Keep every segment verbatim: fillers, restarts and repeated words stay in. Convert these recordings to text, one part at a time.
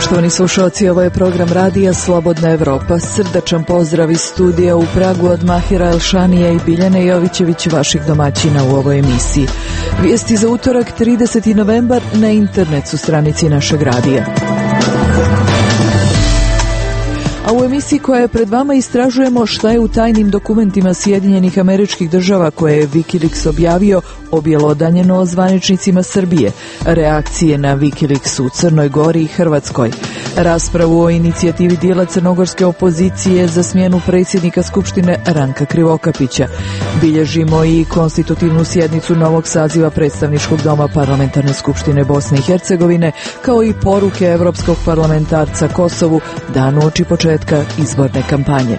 Poštovani slušalci, ovo je program radija Slobodna Evropa. Srdačan pozdrav iz studija u Pragu od Mahira Elšanija i Biljane Jovićević, vaših domaćina u ovoj emisiji. Vijesti za utorak, trideseti novembar, na internet su stranici našeg radija. A u emisiji koja je pred vama istražujemo šta je u tajnim dokumentima Sjedinjenih Američkih Država koje je Wikileaks objavio objelodanjeno o zvaničnicima Srbije, reakcije na Wikileaks u Crnoj Gori i Hrvatskoj, raspravu o inicijativi dijela crnogorske opozicije za smjenu predsjednika Skupštine Ranka Krivokapića. Bilježimo i konstitutivnu sjednicu novog saziva predstavničkog doma Parlamentarne skupštine Bosne i Hercegovine, kao i poruke evropskog parlamentarca Kosovu dan uoči početka izborne kampanje.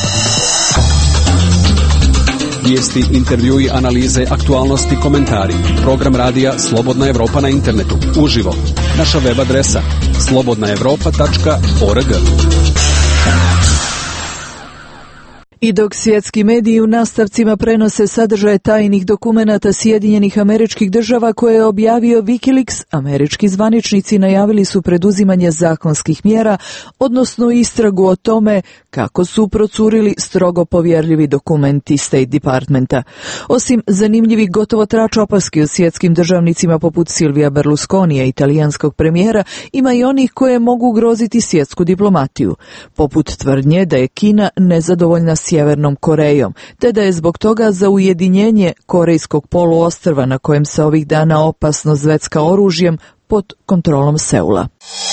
Vijesti, intervjui, analize, aktualnosti, komentari. Program radija Slobodna Evropa na internetu. Uživo. Naša web adresa slobodna evropa tačka org. I dok svjetski mediji u nastavcima prenose sadržaje tajnih dokumenata Sjedinjenih Američkih Država koje je objavio Wikileaks, američki zvaničnici najavili su preduzimanje zakonskih mjera, odnosno istragu o tome kako su procurili strogo povjerljivi dokumenti State Departmenta. Osim zanimljivih gotovo trač opaski o svjetskim državnicima poput Silvija Berlusconija, italijanskog premijera, ima i onih koje mogu ugroziti svjetsku diplomatiju, poput tvrdnje da je Kina nezadovoljna Sjevernom Korejom, te da je zbog toga za ujedinjenje Korejskog poluostrva na kojem se ovih dana opasno zvecka oružjem pod kontrolom Seula.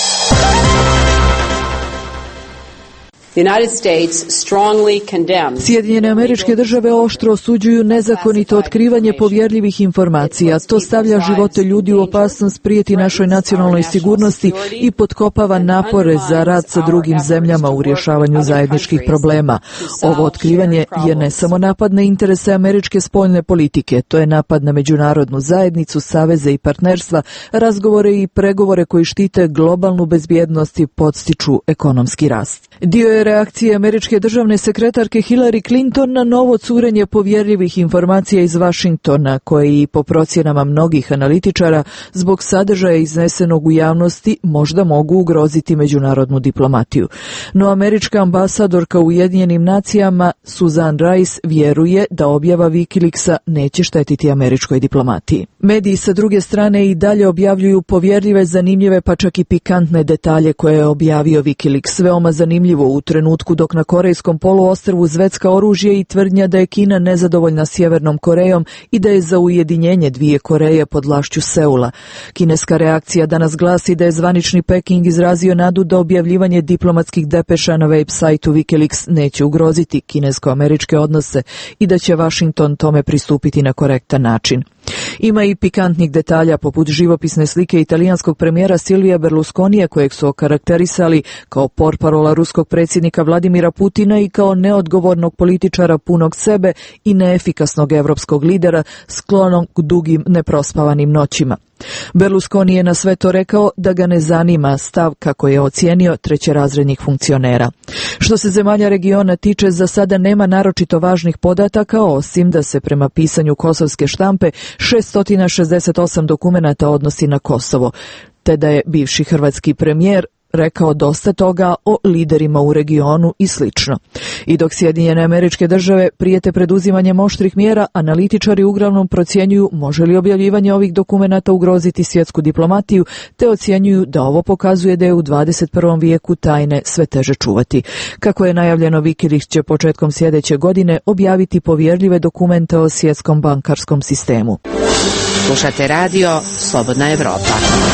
Sjedinjene Američke Države oštro osuđuju nezakonito otkrivanje povjerljivih informacija. To stavlja živote ljudi u opasnost, prijeti našoj nacionalnoj sigurnosti i potkopava napore za rad sa drugim zemljama u rješavanju zajedničkih problema. Ovo otkrivanje je ne samo napad na interese američke spoljne politike, to je napad na međunarodnu zajednicu, saveze i partnerstva, razgovore i pregovore koji štite globalnu bezbjednost i podstiču ekonomski rast. Dio je reakcije američke državne sekretarke Hillary Clinton na novo curenje povjerljivih informacija iz Vašingtona, koje i po procjenama mnogih analitičara zbog sadržaja iznesenog u javnosti možda mogu ugroziti međunarodnu diplomatiju. No američka ambasadorka u Ujedinjenim nacijama Susan Rice vjeruje da objava Wikileaksa neće štetiti američkoj diplomatiji. Mediji sa druge strane i dalje objavljuju povjerljive, zanimljive pa čak i pikantne detalje koje je objavio Wikileaks. Veoma zanimljivo u trenutku dok na Korejskom poluostrvu zvecka oružje i tvrdnja da je Kina nezadovoljna Sjevernom Korejom i da je za ujedinjenje dvije Koreje pod vlašću Seula. Kineska reakcija danas glasi da je zvanični Peking izrazio nadu da objavljivanje diplomatskih depeša na web sajtu Wikileaks neće ugroziti kinesko-američke odnose i da će Washington tome pristupiti na korektan način. Ima i pikantnih detalja poput živopisne slike italijanskog premijera Silvija Berlusconija, kojeg su okarakterisali kao portparola ruskog predsjednika Vladimira Putina i kao neodgovornog političara punog sebe i neefikasnog evropskog lidera sklonog dugim neprospavanim noćima. Berlusconi je na sve to rekao da ga ne zanima stav, kako je ocijenio, trećerazrednih funkcionera. Što se zemalja regiona tiče, za sada nema naročito važnih podataka, osim da se prema pisanju kosovske štampe šesto šezdeset osam dokumenata odnosi na Kosovo, te da je bivši hrvatski premijer rekao dosta toga o liderima u regionu i slično. I dok Sjedinjene Američke Države prijete preduzimanjem oštrih mjera, analitičari uglavnom procjenjuju može li objavljivanje ovih dokumenata ugroziti svjetsku diplomatiju, te ocjenjuju da ovo pokazuje da je u dvadeset prvom vijeku tajne sve teže čuvati. Kako je najavljeno, Wikileaks će početkom sljedeće godine objaviti povjerljive dokumente o svjetskom bankarskom sistemu. Slušate radio Slobodna Evropa.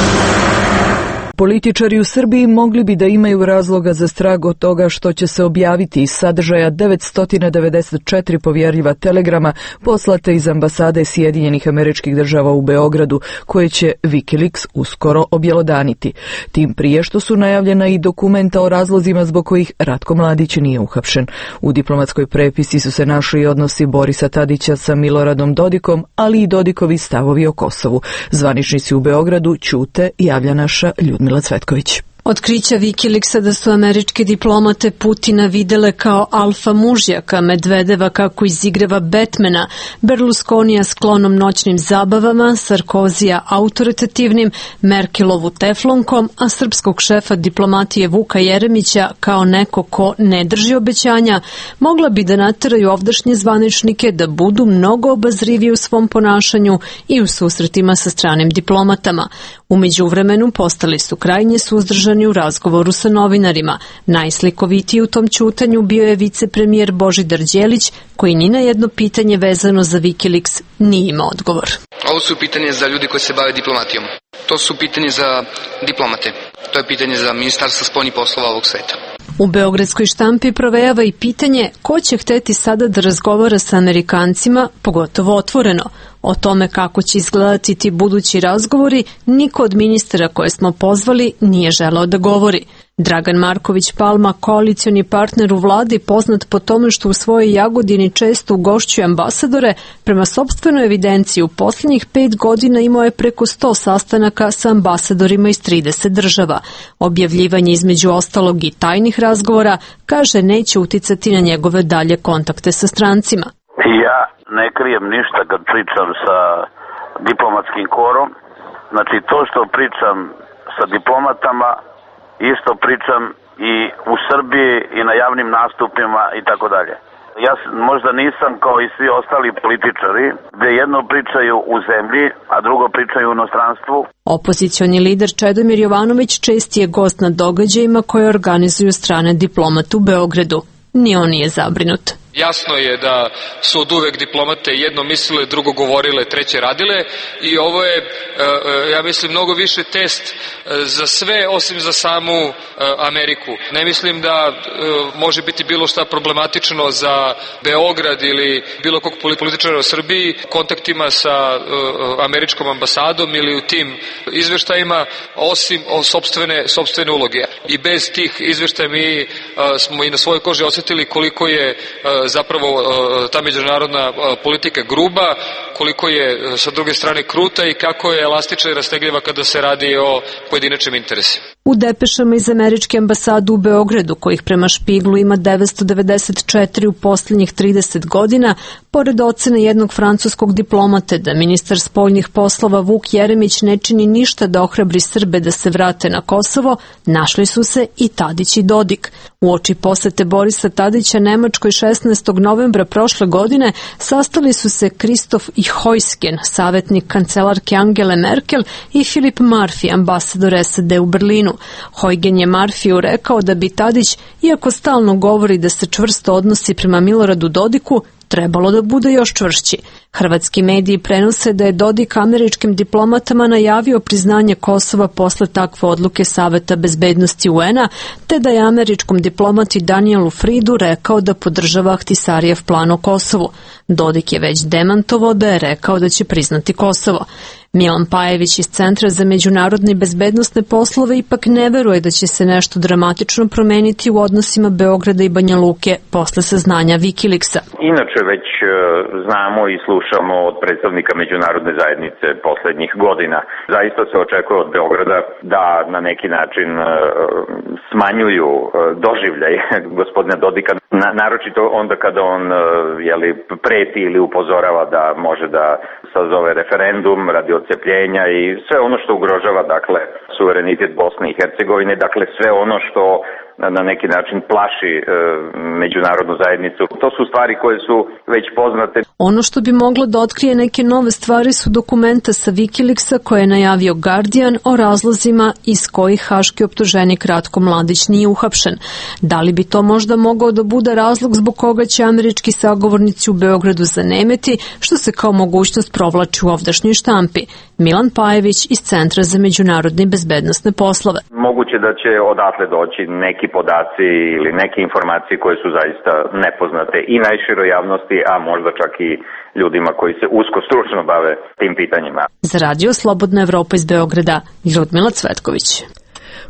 Političari u Srbiji mogli bi da imaju razloga za strah od toga što će se objaviti iz sadržaja devetsto devedeset četiri povjerljiva telegrama poslate iz ambasade Sjedinjenih Američkih Država u Beogradu, koje će Wikileaks uskoro objelodaniti. Tim prije što su najavljena i dokumenta o razlozima zbog kojih Ratko Mladić nije uhapšen. U diplomatskoj prepisi su se našli i odnosi Borisa Tadića sa Miloradom Dodikom, ali i Dodikovi stavovi o Kosovu. Zvaničnici u Beogradu ćute, javlja naša Ljudmila Cvetković. Otkrića Wikileaksa da su američke diplomate Putina videle kao alfa mužjaka, Medvedeva kako izigrava Batmana, Berlusconija sklonom noćnim zabavama, Sarkozija autoritativnim, Merkelovu teflonkom, a srpskog šefa diplomatije Vuka Jeremića kao neko ko ne drži obećanja, mogla bi da nateraju ovdašnje zvaničnike da budu mnogo obazriviji u svom ponašanju i u susretima sa stranim diplomatama. U međuvremenu postali su krajnje suzdržani u razgovoru sa novinarima. Najslikovitiji u tom ćutanju bio je vicepremijer Božidar Đelić, koji ni na jedno pitanje vezano za Wikileaks nije imao odgovor. Ovo su pitanje za ljudi koji se bave diplomatijom. To su pitanje za diplomate. To je pitanje za Ministarstvo spoljnih poslova ovog sveta. U beogradskoj štampi provejava i pitanje ko će hteti sada da razgovara sa Amerikancima, pogotovo otvoreno. O tome kako će izgledati ti budući razgovori, niko od ministara koje smo pozvali nije želeo da govori. Dragan Marković Palma, koalicioni partner u vladi, poznat po tome što u svojoj Jagodini često ugošćuje ambasadore, prema sopstvenoj evidenciji u posljednjih pet godina imao je preko sto sastanaka sa ambasadorima iz trideset država. Objavljivanje između ostalog i tajnih razgovora, kaže, neće uticati na njegove dalje kontakte sa strancima. Ja ne krijem ništa kad pričam sa diplomatskim korom. Znači, to što pričam sa diplomatama, isto pričam i u Srbiji i na javnim nastupima i tako dalje. Ja možda nisam kao i svi ostali političari, gde jedno pričaju u zemlji, a drugo pričaju u inostranstvu. Opozicioni lider Čedomir Jovanović česti je gost na događajima koje organizuju strane diplomate u Beogradu. Ni on nije zabrinut. Jasno je da su od uvek diplomate jedno mislile, drugo govorile, treće radile i ovo je, ja mislim, mnogo više test za sve osim za samu Ameriku. Ne mislim da može biti bilo šta problematično za Beograd ili bilo kog političara u Srbiji kontaktima sa američkom ambasadom ili u tim izveštajima osim o sopstvene, sopstvene uloge. I bez tih izveštaja mi smo i na svojoj koži osjetili koliko je zapravo ta međunarodna politika gruba, koliko je sa druge strane kruta i kako je elastična i rastegljiva kada se radi o pojedinačnim interesima. U depešama iz američke ambasade u Beogradu, kojih prema Špiglu ima devetsto devedeset četiri u posljednjih trideset godina, pored ocene jednog francuskog diplomate da ministar spoljnih poslova Vuk Jeremić ne čini ništa da ohrabri Srbe da se vrate na Kosovo, našli su se i Tadić i Dodik. Uoči posete Borisa Tadića Nemačkoj šesnaestog novembra prošle godine sastali su se Kristof i Hojsken, savjetnik kancelarke Angele Merkel, i Filip Marfi, ambasador S A D u Berlinu. Hojgen je Marfiju rekao da bi Tadić, iako stalno govori da se čvrsto odnosi prema Miloradu Dodiku, trebalo da bude još čvršći. Hrvatski mediji prenose da je Dodik američkim diplomatama najavio priznanje Kosova posle takve odluke Saveta bezbednosti U N-a, te da je američkom diplomati Danielu Fridu rekao da podržava Ahtisarijev plan o Kosovu. Dodik je već demantovao da je rekao da će priznati Kosovo. Milan Pajević iz Centra za međunarodne i bezbednosne poslove ipak ne veruje da će se nešto dramatično promeniti u odnosima Beograda i Banja Luke posle saznanja Wikileaksa. Inače već znamo i slušamo od predstavnika međunarodne zajednice poslednjih godina. Zaista se očekuje od Beograda da na neki način smanjuju doživljaj gospodina Dodika, naročito onda kada on jeli, preti ili upozorava da može da sazove referendum radi odcepljenja i sve ono što ugrožava, dakle, suverenitet Bosne i Hercegovine, dakle sve ono što na neki način plaši e, međunarodnu zajednicu. To su stvari koje su već poznate. Ono što bi moglo da otkrije neke nove stvari su dokumenta sa Wikileaksa koje je najavio Guardian o razlozima iz kojih haški optuženik Ratko Mladić nije uhapšen. Da li bi to možda mogao da bude razlog zbog koga će američki sagovornici u Beogradu zanemeti, što se kao mogućnost provlači u ovdašnjoj štampi? Milan Pajević iz Centra za međunarodne i bezbednosne poslove. Moguće da će odatle doći neki podaci ili neke informacije koje su zaista nepoznate i najširoj javnosti, a možda čak i ljudima koji se usko stručno bave tim pitanjima. Za radio Slobodna Evropa iz Beograda, Ljudmila Cvetković.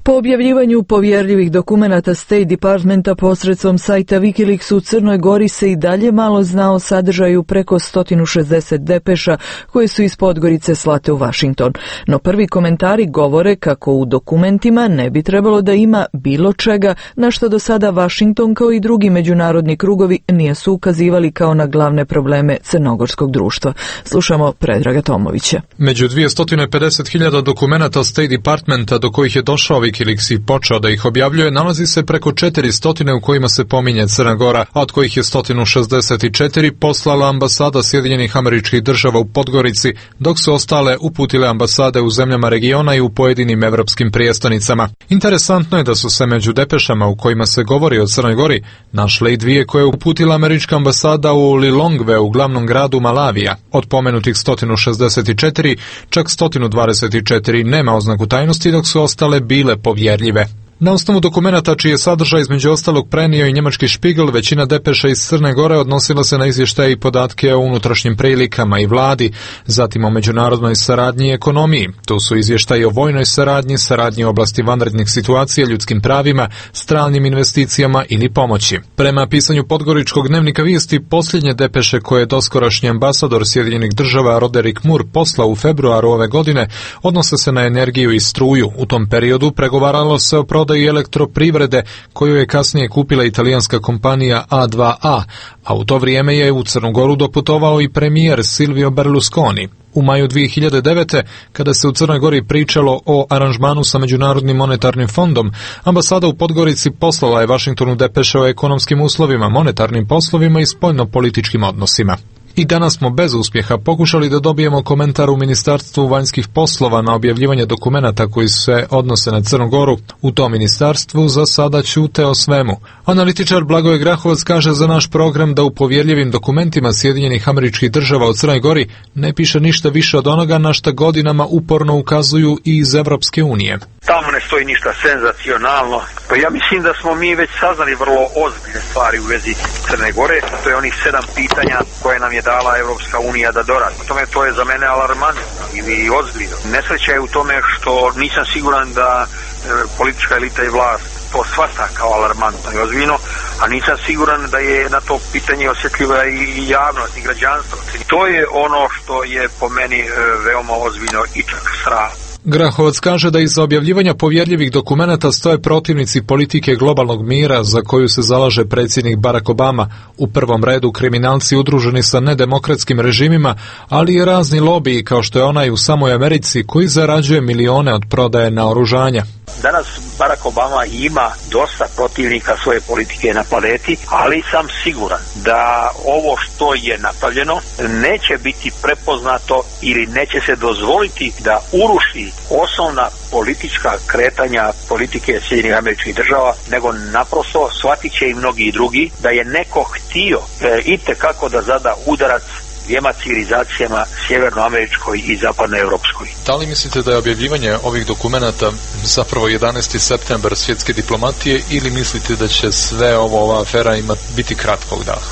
Po objavljivanju povjerljivih dokumenata State Departmenta posredstvom sajta Wikileaks u Crnoj Gori se i dalje malo zna o sadržaju preko sto šezdeset depeša koje su iz Podgorice slate u Washington. No prvi komentari govore kako u dokumentima ne bi trebalo da ima bilo čega na što do sada Washington kao i drugi međunarodni krugovi nisu ukazivali kao na glavne probleme crnogorskog društva. Slušamo Predraga Tomovića. Među dvjesto pedeset hiljada dokumenata State Departmenta do kojih je došao Wikileaks i počeo da ih objavljuje, nalazi se preko četiristo u kojima se pominje Crna Gora, a od kojih je sto šezdeset četiri poslala ambasada Sjedinjenih Američkih Država u Podgorici, dok su ostale uputile ambasade u zemljama regiona i u pojedinim evropskim prijestonicama. Interesantno je da su se među depešama u kojima se govori o Crnoj Gori našle i dvije koje je uputila američka ambasada u Lilongve, u glavnom gradu Malavija. Od pomenutih sto šezdeset četiri, čak sto dvadeset četiri nema oznaku tajnosti, dok su ostale bile povjerljive. Na osnovu dokumenata čiji je sadržaj između ostalog prenio i njemački Spiegel, većina depeša iz Crne Gore odnosila se na izvještaje i podatke o unutrašnjim prilikama i vladi, zatim o međunarodnoj saradnji i ekonomiji. Tu su izvještaji o vojnoj saradnji, saradnji u oblasti vanrednih situacija, ljudskim pravima, stranim investicijama ili pomoći. Prema pisanju podgoričkog dnevnika Vijesti, posljednje depeše koje je doskorašnji ambasador Sjedinjenih Država Roderick Moore poslao u februaru ove godine odnose se na energiju i struju. U tom periodu pregovaralo se o prodaji elektroprivrede koju je kasnije kupila italijanska kompanija A dva A, a u to vrijeme je u Crnu Goru doputovao i premijer Silvio Berlusconi. U maju dvije hiljade devete. kada se u Crnoj Gori pričalo o aranžmanu sa Međunarodnim monetarnim fondom, ambasada u Podgorici poslala je Washingtonu depeše o ekonomskim uslovima, monetarnim poslovima i spoljno-političkim odnosima. I danas smo bez uspjeha pokušali da dobijemo komentar u Ministarstvu vanjskih poslova na objavljivanje dokumenata koji se odnose na Crnu Goru. U tom ministarstvu za sada ćute o svemu. Analitičar Blagoje Grahovac kaže za naš program da u povjerljivim dokumentima Sjedinjenih Američkih Država o Crnoj Gori ne piše ništa više od onoga na šta godinama uporno ukazuju i iz Evropske unije. Tamo ne stoji ništa senzacionalno. Pa ja mislim da smo mi već saznali vrlo ozbiljne stvari u vezi Crne Gore. To je onih sedam pitanja koje nam je dala Evropska unija da doradi. Tome to je za mene alarmantno ili ozbiljno. Nesreća je u tome što nisam siguran da e, politička elita i vlast to shvata kao alarmantno i ozbiljno, a nisam siguran da je na to pitanje osjetljiva i javnost i građanstvo. To je ono što je po meni e, veoma ozbiljno i čak strah. Grahovac kaže da iza objavljivanja povjerljivih dokumenata stoje protivnici politike globalnog mira za koju se zalaže predsjednik Barack Obama, u prvom redu kriminalci udruženi sa nedemokratskim režimima, ali i razni lobiji kao što je onaj u samoj Americi koji zarađuje milione od prodaje naoružanja. Danas Barack Obama ima dosta protivnika svoje politike na planeti, ali sam siguran da ovo što je napravljeno neće biti prepoznato ili neće se dozvoliti da uruši osnovna politička kretanja politike Sjedinjenih Američkih Država, nego naprosto shvatit će i mnogi drugi da je neko htio e, itekako da zada udarac dvijema civilizacijama, sjevernoameričkoj i zapadnoevropskoj. Da li mislite da je objavljivanje ovih dokumenata zapravo jedanaesti septembar svjetske diplomatije ili mislite da će sve ovo, ova afera ima biti kratkog daha?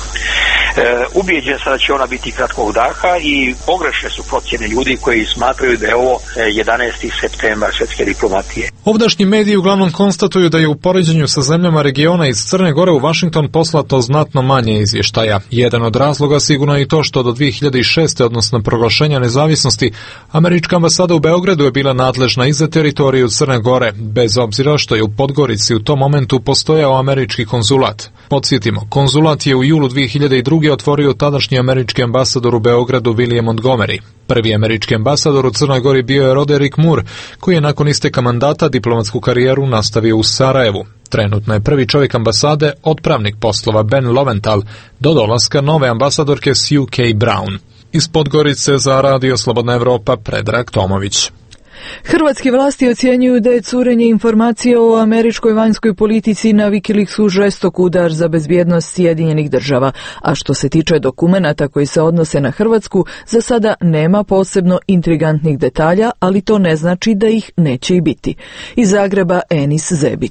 E, ubijeđen sam da će ona biti kratkog daha i pogrešne su procjene ljudi koji smatraju da je ovo jedanaesti septembar svjetske diplomatije. Ovdašnji mediji uglavnom konstatuju da je u poređenju sa zemljama regiona iz Crne Gore u Washington poslato znatno manje izvještaja. Jedan od razloga sigurno je i to što do dvije hiljade šeste. odnosno proglašenja nezavisnosti, američka ambasada u Beogradu je bila nadležna i za teritoriju Crne Gore, bez obzira što je u Podgorici u tom momentu postojao američki konzulat. Podsjetimo, konzulat je u julu dvije hiljade druge. otvorio tadašnji američki ambasador u Beogradu William Montgomery. Prvi američki ambasador u Crnoj Gori bio je Roderick Moore, koji je nakon isteka mandata diplomatsku karijeru nastavio u Sarajevu. Trenutno je prvi čovjek ambasade otpravnik poslova Ben Loventhal do dolaska nove ambasadorke Sue K. Brown. Iz Podgorice za Radio Slobodna Evropa Predrag Tomović. Hrvatske vlasti ocjenjuju da je curenje informacija o američkoj vanjskoj politici na Wikileaksu žestok udar za bezbjednost Sjedinjenih Država, a što se tiče dokumenata koji se odnose na Hrvatsku, za sada nema posebno intrigantnih detalja, ali to ne znači da ih neće i biti. Iz Zagreba Enis Zebić.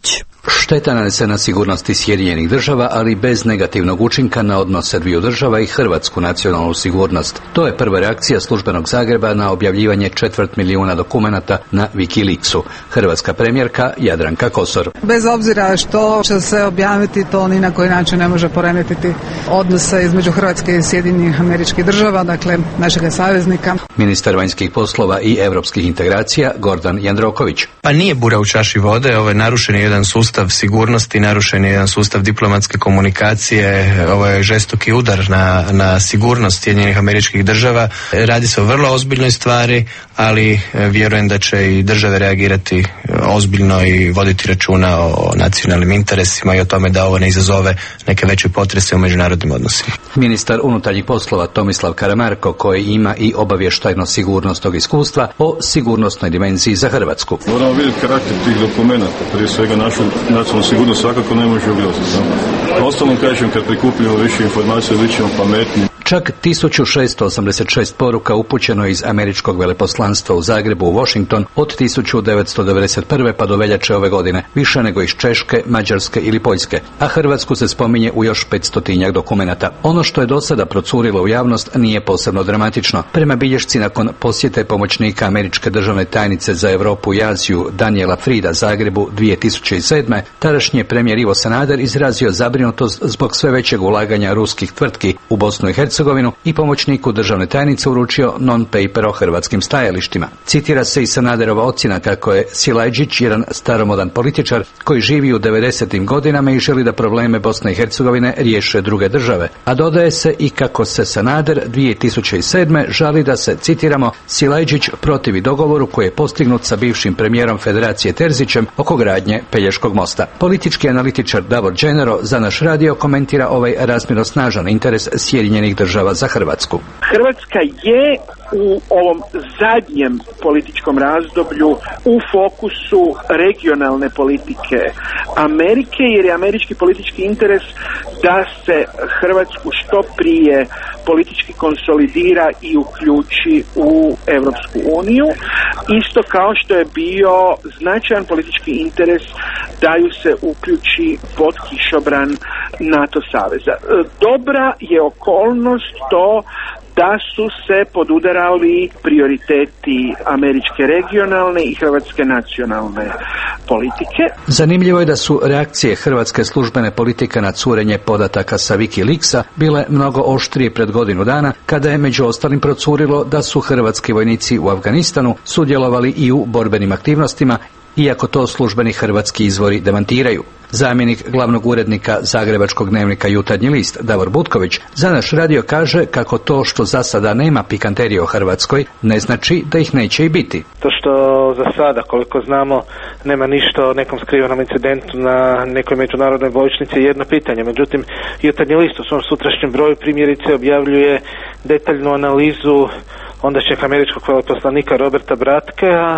Šteta nanesena sigurnosti Sjedinjenih država, ali bez negativnog učinka na odnose dviju država i hrvatsku nacionalnu sigurnost. To je prva reakcija službenog Zagreba na objavljivanje četvrt milijuna dokumenata na Wikileaksu. Hrvatska premijerka Jadranka Kosor. Bez obzira što će se objaviti, to ni na koji način ne može poremetiti odnose između Hrvatske i Sjedinjenih Američkih Država, dakle našega saveznika. Ministar vanjskih poslova i europskih integracija Gordan Jandroković. Pa nije bura u čaši vode, ovo je narušen jedan sustav sigurnosti, narušen je jedan sustav diplomatske komunikacije, ovo je žestoki udar na, na sigurnost Sjedinjenih Američkih Država. Radi se o vrlo ozbiljnoj stvari, ali vjerujem da će i države reagirati ozbiljno i voditi računa o nacionalnim interesima i o tome da ovo ne izazove neke veće potrese u međunarodnim odnosima. Ministar unutarnjih poslova Tomislav Karamarko, koji ima i obavještajno sigurnosnog iskustva o sigurnosnoj dimenziji za Hrvatsku. Moramo vidjeti karakter tih dokumenata, prije svega našu nacionalnu sigurnost svakako ne može ugroziti. Ostalom kažem, kad prikupimo više informacija, bit ćemo pametni. Čak tisuću šesto osamdeset šest poruka upućeno iz američkog veleposlanstva u Zagrebu u Washington od tisuću devetsto devedeset prve pa do veljače ove godine, više nego iz Češke, Mađarske ili Poljske, a Hrvatsku se spominje u još petstotinjak dokumenata. Ono što je do sada procurilo u javnost nije posebno dramatično. Prema bilješci nakon posjete pomoćnika američke državne tajnice za Europu i Aziju Daniela Frida Zagrebu dvije tisuće sedme, tadašnji premijer Ivo Sanader izrazio zabrinutost zbog sve većeg ulaganja ruskih tvrtki u Bosnu i Hercegovinu i pomoćniku državne tajnice uručio non-paper o hrvatskim stajalištima. Citira se i Sanaderova ocjena kako je Silajđić jedan staromodan političar koji živi u devedesetim godinama i želi da probleme Bosne i Hercegovine riješe druge države. A dodaje se i kako se Sanader dvije tisuće sedme žali da se, citiramo, Silajđić protivi dogovoru koji je postignut sa bivšim premijerom Federacije Terzićem oko gradnje Pelješkog mosta. Politički analitičar Davor Đenero za naš radio komentira ovaj razmjerno snažan interes Sjedinjenih država za Hrvatsku. Hrvatska je u ovom zadnjem političkom razdoblju u fokusu regionalne politike Amerike, jer je američki politički interes da se Hrvatsku što prije politički konsolidira i uključi u Europsku uniju, isto kao što je bio značajan politički interes da ju se uključi pod kišobran NATO saveza. Dobra je okolnost to da su se podudarali prioriteti američke regionalne i hrvatske nacionalne politike. Zanimljivo je da su reakcije hrvatske službene politike na curenje podataka sa Wikileaksa bile mnogo oštrije pred godinu dana, kada je među ostalim procurilo da su hrvatski vojnici u Afganistanu sudjelovali i u borbenim aktivnostima, iako to službeni hrvatski izvori demantiraju. Zamjenik glavnog urednika zagrebačkog dnevnika Jutarnji list Davor Butković za naš radio kaže kako to što za sada nema pikanterije o Hrvatskoj ne znači da ih neće i biti. To što za sada, koliko znamo, nema ništa o nekom skrivenom incidentu na nekoj međunarodnoj bojišnici je jedno pitanje. Međutim, Jutarnji list u svom sutrašnjem broju primjerice objavljuje detaljnu analizu ondašnjeg američkog veleposlanika Roberta Bratkea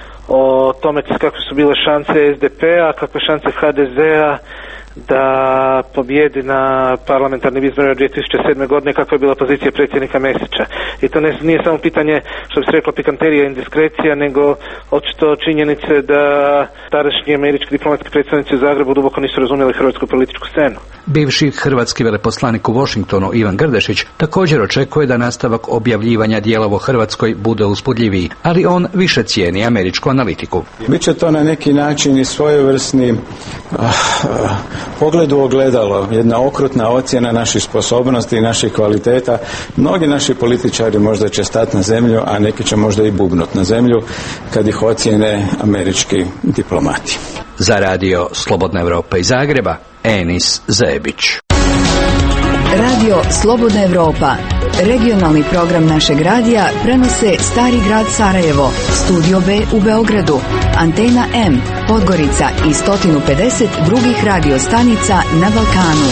o tome kakve su bile šanse es de pe-a, kakve šanse ha de ze-a da pobjedi na parlamentarnim izborima dvije tisuće sedme godine, kakva je bila pozicija predsjednika Mesića. I to ne, nije samo pitanje, što bi se reklo, pikanterija i indiskrecija, nego očito činjenice da tadašnji američki diplomatski predstavnici u Zagrebu duboko nisu razumjeli hrvatsku političku scenu. Bivši hrvatski veleposlanik u Washingtonu Ivan Grdešić također očekuje da nastavak objavljivanja dijelova o Hrvatskoj bude uzbudljiviji, ali on više cijeni američku analitiku. Biće to na neki način i svojevrsni uh, uh, pogled u ogledalo, jedna okrutna ocjena naših sposobnosti i naših kvaliteta. Mnogi naši političari možda će stati na zemlju, a neki će možda i bubnut na zemlju kad ih ocjene američki diplomati. Za radio Slobodna Evropa iz Zagreba, Enis Zebić. Radio Slobodna Evropa. Regionalni program našeg radija prenose Stari grad Sarajevo, Studio B u Beogradu, Antena M, Podgorica i sto pedeset drugih radio stanica na Balkanu.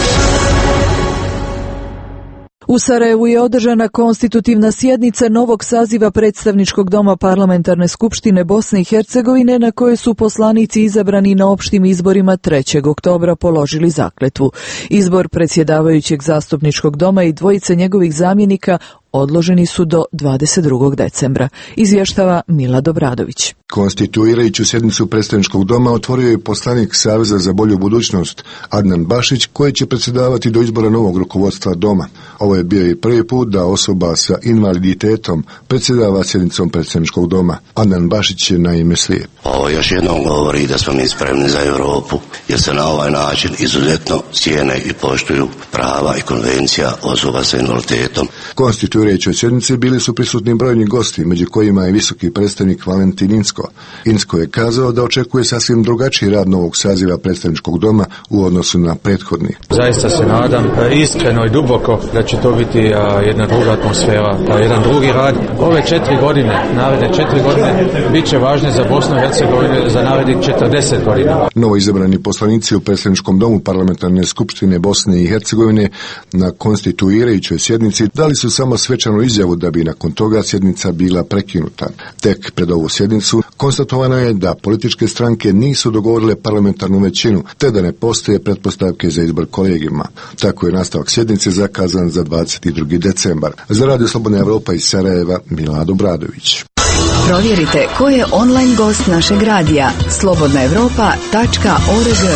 U Sarajevu je održana konstitutivna sjednica novog saziva predstavničkog doma Parlamentarne skupštine Bosne i Hercegovine, na kojoj su poslanici izabrani na opštim izborima trećeg oktobra položili zakletvu. Izbor predsjedavajućeg zastupničkog doma i dvojice njegovih zamjenika odloženi su do dvadeset drugog decembra, izvještava Mila Dobradović. Konstituirajuću sjednicu predstavničkog doma otvorio je poslanik Saveza za bolju budućnost Adnan Bašić, koji će predsjedavati do izbora novog rukovodstva doma. Ovo je bio i prvi put da osoba sa invaliditetom predsjedava sjednicom predstavničkog doma. Adnan Bašić je naime slijep. Ovo još jednom govori da smo mi spremni za Europu, jer se na ovaj način izuzetno cijene i poštuju prava i konvencija osoba sa invaliditetom. Konstituirajućoj sjednici bili su prisutni brojni gosti, među kojima je visoki predstavnik Valentin Inzko. Inzko je kazao da očekuje sasvim drugačiji rad novog saziva predstavničkog doma u odnosu na prethodni. Zaista se nadam iskreno i duboko da će to biti a, jedna druga atmosfera, a, jedan drugi rad. Ove četiri godine, naredne četiri godine, bit će važne za Bosnu i Hercegovinu za narednih četrdeset godina. Novo izabrani poslanici u predstavničkom domu Parlamentarne skupštine Bosne i Hercegovine na konstituirajućoj sjednici dali su samo svečanu izjavu da bi nakon toga sjednica bila prekinuta. Tek pred ovu sjednicu konstatovano je da političke stranke nisu dogovorile parlamentarnu većinu, te da ne postoje pretpostavke za izbor kolegijuma. Tako je nastavak sjednice zakazan za dvadeset drugi decembar. Za Radio Slobodna Evropa iz Sarajeva, Mila Dobradović. Provjerite ko je online gost našeg radija slobodna evropa tačka org.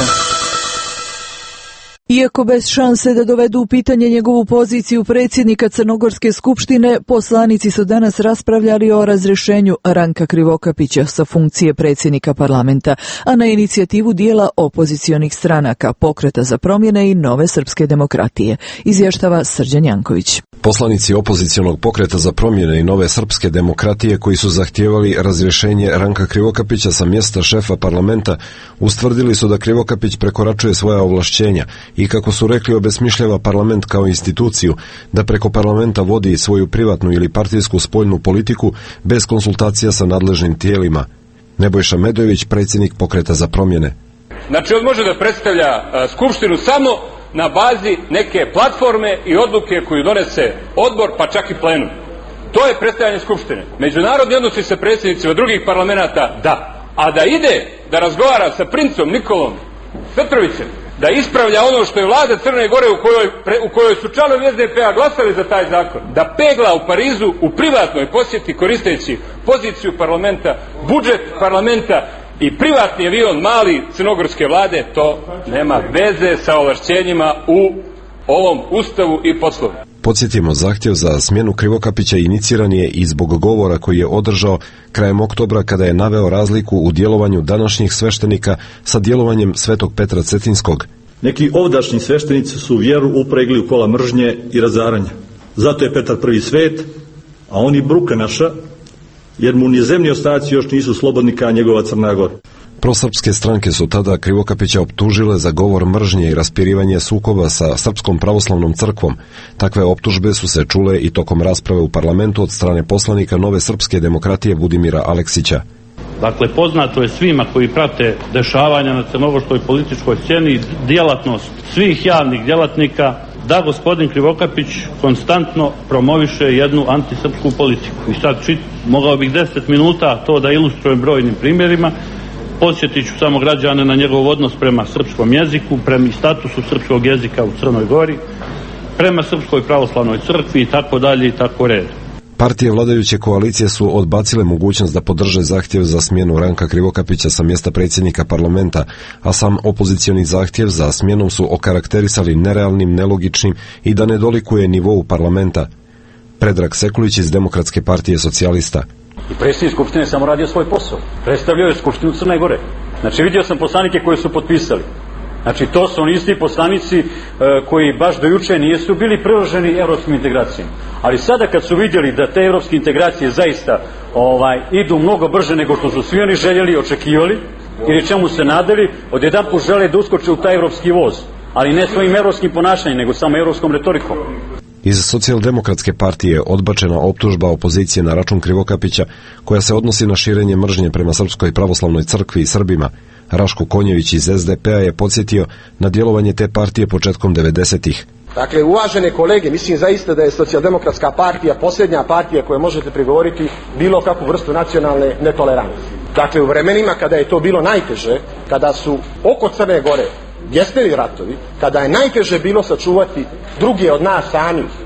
Iako bez šanse da dovedu u pitanje njegovu poziciju predsjednika Crnogorske skupštine, poslanici su danas raspravljali o razrješenju Ranka Krivokapića sa funkcije predsjednika parlamenta, a na inicijativu dijela opozicionih stranaka, Pokreta za promjene i Nove srpske demokratije, izvještava Srđan Janković. Poslanici opozicionog Pokreta za promjene i Nove srpske demokratije, koji su zahtijevali razrješenje Ranka Krivokapića sa mjesta šefa parlamenta, ustvrdili su da Krivokapić prekoračuje svoja ovlašćenja i, kako su rekli, obesmišljava parlament kao instituciju, da preko parlamenta vodi svoju privatnu ili partijsku spoljnu politiku bez konsultacija sa nadležnim tijelima. Nebojša Medojević, predsjednik Pokreta za promjene. Znači, on može da predstavlja a, skupštinu samo na bazi neke platforme i odluke koju donese odbor, pa čak i plenum. To je predstavljanje skupštine. Međunarodni odnosi sa predsjednicima drugih parlamenta, da. A da ide da razgovara sa princom Nikolom Petrovićem, da ispravlja ono što je vlada Crne Gore u kojoj, u kojoj su članovi S D P-a glasali za taj zakon, da pegla u Parizu u privatnoj posjeti koristeći poziciju parlamenta, budžet parlamenta i privatni avion mali crnogorske vlade, to nema veze sa ovlašćenjima u ovom ustavu i poslovniku. Podsjetimo, zahtjev za smjenu Krivokapića iniciran je i zbog govora koji je održao krajem oktobra, kada je naveo razliku u djelovanju današnjih sveštenika sa djelovanjem Svetog Petra Cetinskog. Neki ovdašnji sveštenici su vjeru upregli u kola mržnje i razaranja. Zato je Petar prvi svet, a on i bruka naša, jer mu ni zemlji ostaci još nisu slobodni kao njegova Crna Gora. Prosrpske stranke su tada Krivokapića optužile za govor mržnje i raspirivanje sukoba sa Srpskom pravoslavnom crkvom. Takve optužbe su se čule i tokom rasprave u parlamentu od strane poslanika Nove srpske demokratije Budimira Aleksića. Dakle, poznato je svima koji prate dešavanja na crnogorskoj političkoj sceni, djelatnost svih javnih djelatnika, da gospodin Krivokapić konstantno promoviše jednu antisrpsku politiku. I sad čit, mogao bih deset minuta to da ilustrujem brojnim primjerima. Podsjetit ću samo građane na njegov odnos prema srpskom jeziku, prema statusu srpskog jezika u Crnoj Gori, prema Srpskoj pravoslavnoj crkvi i tako dalje i tako red. Partije vladajuće koalicije su odbacile mogućnost da podrže zahtjev za smjenu Ranka Krivokapića sa mjesta predsjednika parlamenta, a sam opozicioni zahtjev za smjenom su okarakterisali nerealnim, nelogičnim i da ne dolikuje nivou parlamenta. Predrag Sekulić iz Demokratske partije socijalista. I predsjednik skupštine samo radio svoj posao. Predstavljao je skupštinu Crne Gore. Znači, vidio sam poslanike koji su potpisali. Znači, to su oni isti poslanici e, koji baš do juče nisu bili privrženi evropskim integracijama. Ali sada kad su vidjeli da te evropske integracije zaista ovaj, idu mnogo brže nego što su svi oni željeli, očekivali ili čemu se nadali, odjedanput žele da uskoče u taj evropski voz. Ali ne svojim evropskim ponašanjem, nego samo evropskom retorikom. Iz Socijaldemokratske partije je odbačena optužba opozicije na račun Krivokapića, koja se odnosi na širenje mržnje prema Srpskoj pravoslavnoj crkvi i Srbima. Raško Konjević iz S D P-a je podsjetio na djelovanje te partije početkom devedesetih. Dakle, uvažene kolege, mislim zaista da je Socijaldemokratska partija posljednja partija koja možete prigovoriti bilo kakvu vrstu nacionalne netolerancije. Dakle, u vremenima kada je to bilo najteže, kada su oko Crne Gore bjesnili ratovi, kada je najteže bilo sačuvati druge od nas samih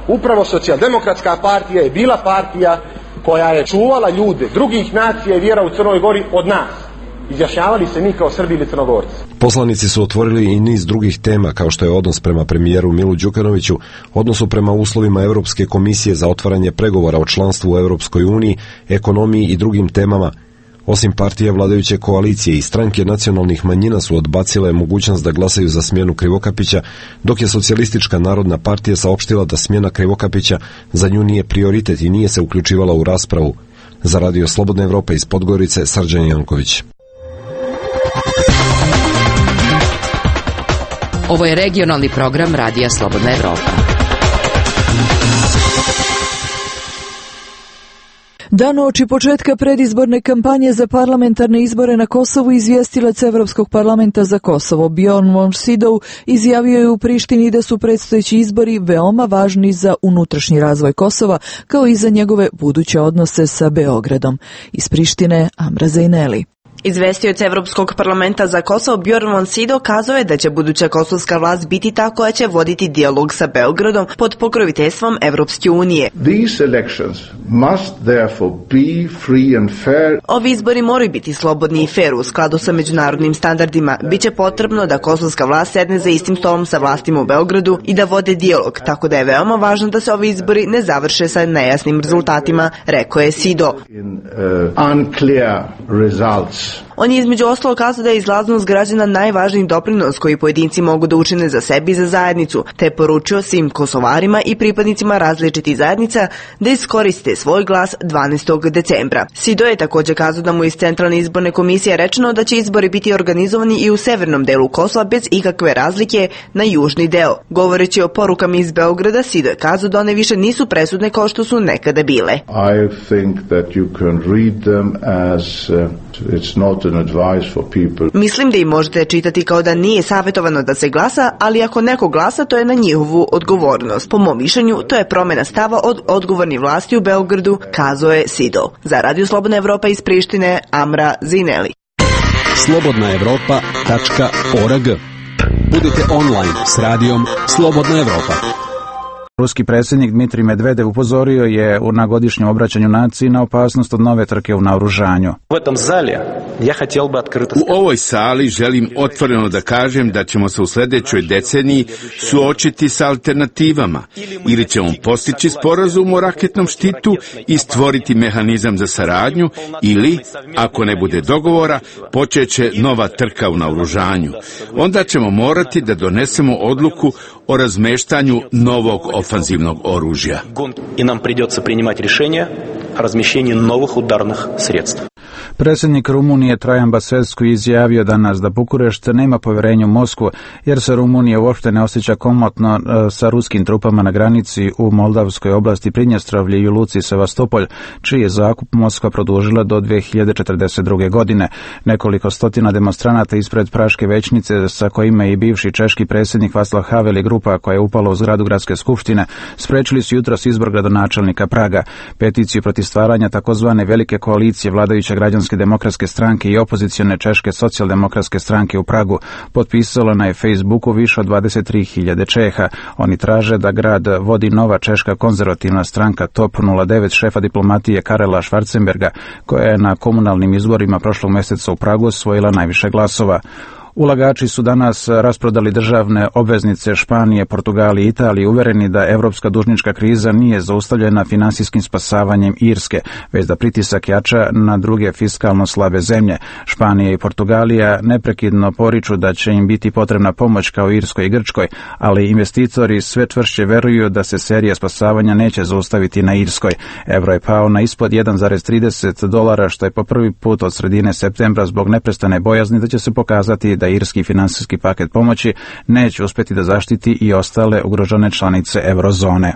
upravo socijaldemokratska partija je bila partija koja je čuvala ljude drugih nacija i vjera u Crnoj Gori od nas. Izjašnjavali se mi kao Srbi ili Crnogorci. Poslanici su otvorili i niz drugih tema kao što je odnos prema premijeru Milu Đukanoviću, odnosu prema uslovima Europske komisije za otvaranje pregovora o članstvu u Europskoj uniji, ekonomiji i drugim temama. Osim partije vladajuće koalicije i stranke nacionalnih manjina su odbacile mogućnost da glasaju za smjenu Krivokapića, dok je Socijalistička narodna partija saopštila da smjena Krivokapića za nju nije prioritet i nije se uključivala u raspravu. Za Radio Slobodna Evropa iz Podgorice, Srđan Janković. Ovo je regionalni program Radija Slobodna Evropa. Dan uoči početka predizborne kampanje za parlamentarne izbore na Kosovu, izvjestilac Evropskog parlamenta za Kosovo Bjorn von Sydow izjavio je u Prištini da su predstojeći izbori veoma važni za unutrašnji razvoj Kosova, kao i za njegove buduće odnose sa Beogradom. Iz Prištine, Amra Zejneli. Izvestioc Evropskog parlamenta za Kosovo Bjorn von Sydow kazao je da će buduća kosovska vlast biti ta koja će voditi dijalog sa Beogradom pod pokroviteljstvom Evropske unije. These elections must therefore be free and fair. Ovi izbori moraju biti slobodni i fair u skladu sa međunarodnim standardima. Biće potrebno da kosovska vlast sedne za istim stolom sa vlastima u Beogradu i da vode dijalog, tako da je veoma važno da se ovi izbori ne završe sa nejasnim rezultatima, rekao je Sydow. In, uh, unclear results. On je između ostalog kazao da je izlaznost građana najvažniji doprinos koji pojedinci mogu da učine za sebi i za zajednicu, te je poručio svim Kosovarima i pripadnicima različitih zajednica da iskoriste svoj glas dvanaestog decembra. Sydow je također kazao da mu iz Centralne izborne komisije rečeno da će izbori biti organizovani i u severnom delu Kosova bez ikakve razlike na južni deo. Govoreći o porukama iz Beograda, Sydow je kazao da one više nisu presudne kao što su nekada bile. I think that you can read them as uh, it's not an advice for people. Mislim da i možete čitati kao da nije savjetovano da se glasa, ali ako neko glasa, to je na njihovu odgovornost. Po mom mišljenju, to je promjena stava od odgovornih vlasti u Beogradu, kazao je Sydow. Za Radio Slobodna Evropa iz Prištine, Amra Zineli. slobodna evropa tačka org. Budite online s radijom Slobodna Evropa. Ruski predsjednik Dmitrij Medvedev upozorio je na godišnjem obraćanju naciji na opasnost od nove trke u naoružanju. U ovoj sali želim otvoreno da kažem da ćemo se u sljedećoj deceniji suočiti sa alternativama. Ili ćemo postići sporazum o raketnom štitu i stvoriti mehanizam za saradnju, ili, ako ne bude dogovora, počeće nova trka u naoružanju. Onda ćemo morati da donesemo odluku o razmeštanju novog ofanzivnog oružja. I nam придется принимать решение о размещении новых ударных средств. Predsjednik Rumunije Trajan Basescu izjavio danas da Bukurešt nema povjerenje u Moskvu jer se Rumunija uopšte ne osjeća komotno sa ruskim trupama na granici u Moldavskoj oblasti Pridnjestrovlje i u luci Sevastopolj, čiji je zakup Moskva produžila do dve hiljade četrdeset druge. godine. Nekoliko stotina demonstranata ispred Praške većnice, sa kojima je i bivši češki predsjednik Václav Havel i grupa koja je upala u zgradu gradske skupštine, sprečili su jutros izbor gradonačelnika Praga. Peticiju protiv stvaranja takozvane velike koalicije vladajuće građanske demokratske stranke i opozicione češke socijaldemokratske stranke u Pragu potpisalo na Facebooku više od dvadeset tri hiljade Čeha. Oni traže da grad vodi nova češka konzervativna stranka Top nula devet šefa diplomatije Karela Schwarzenberga, koja je na komunalnim izborima prošlog mjeseca u Pragu osvojila najviše glasova. Ulagači su danas rasprodali državne obveznice Španije, Portugalije i Italije, uvereni da evropska dužnička kriza nije zaustavljena finansijskim spasavanjem Irske, već da pritisak jača na druge fiskalno slabe zemlje. Španija i Portugalija neprekidno poriču da će im biti potrebna pomoć kao Irskoj i Grčkoj, ali investitori sve čvršće veruju da se serija spasavanja neće zaustaviti na Irskoj. Euro je pao na ispod jedan zarez trideset dolara, što je po prvi put od sredine septembra zbog neprestane bojazni da će se pokazati da irski finansijski paket pomoći neće uspjeti da zaštiti i ostale ugrožene članice eurozone.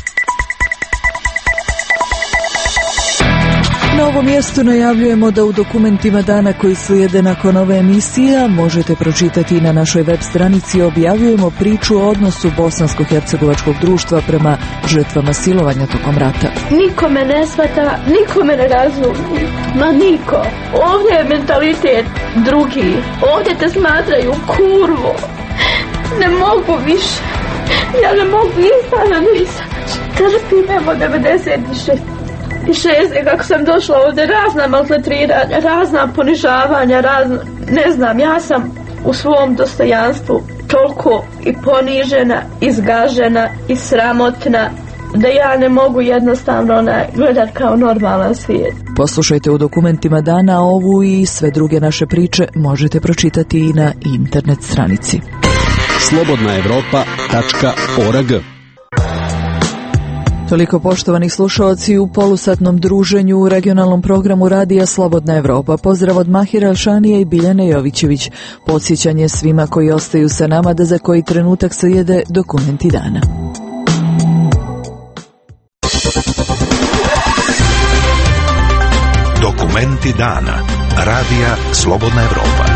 Na ovom mjestu najavljujemo da u dokumentima dana koji slijede nakon ove emisije možete pročitati na našoj web stranici. Objavljujemo priču o odnosu bosansko-hercegovačkog društva prema žrtvama silovanja tokom rata. Niko me ne shvata, niko me ne razumije, ma niko. Ovdje je mentalitet drugi, ovdje te smatraju kurvo. Ne mogu više, ja ne mogu izdana nisam. Trpim evo devedeset šest. Kako sam došla ovdje, razna maltretiranja, razna ponižavanja, razna, ne znam, ja sam u svom dostojanstvu toliko i ponižena, izgažena i sramotna da ja ne mogu jednostavno ona gledat kao normalan svijet. Poslušajte u dokumentima dana ovu i sve druge naše priče možete pročitati i na internet stranici slobodna evropa tačka org. Toliko, poštovani slušalci, u polusatnom druženju u regionalnom programu Radija Slobodna Evropa. Pozdrav od Mahira Alšanije i Biljane Jovićević. Podsjećanje svima koji ostaju sa nama da za koji trenutak slijede dokumenti dana. Dokumenti dana. Radija Slobodna Evropa.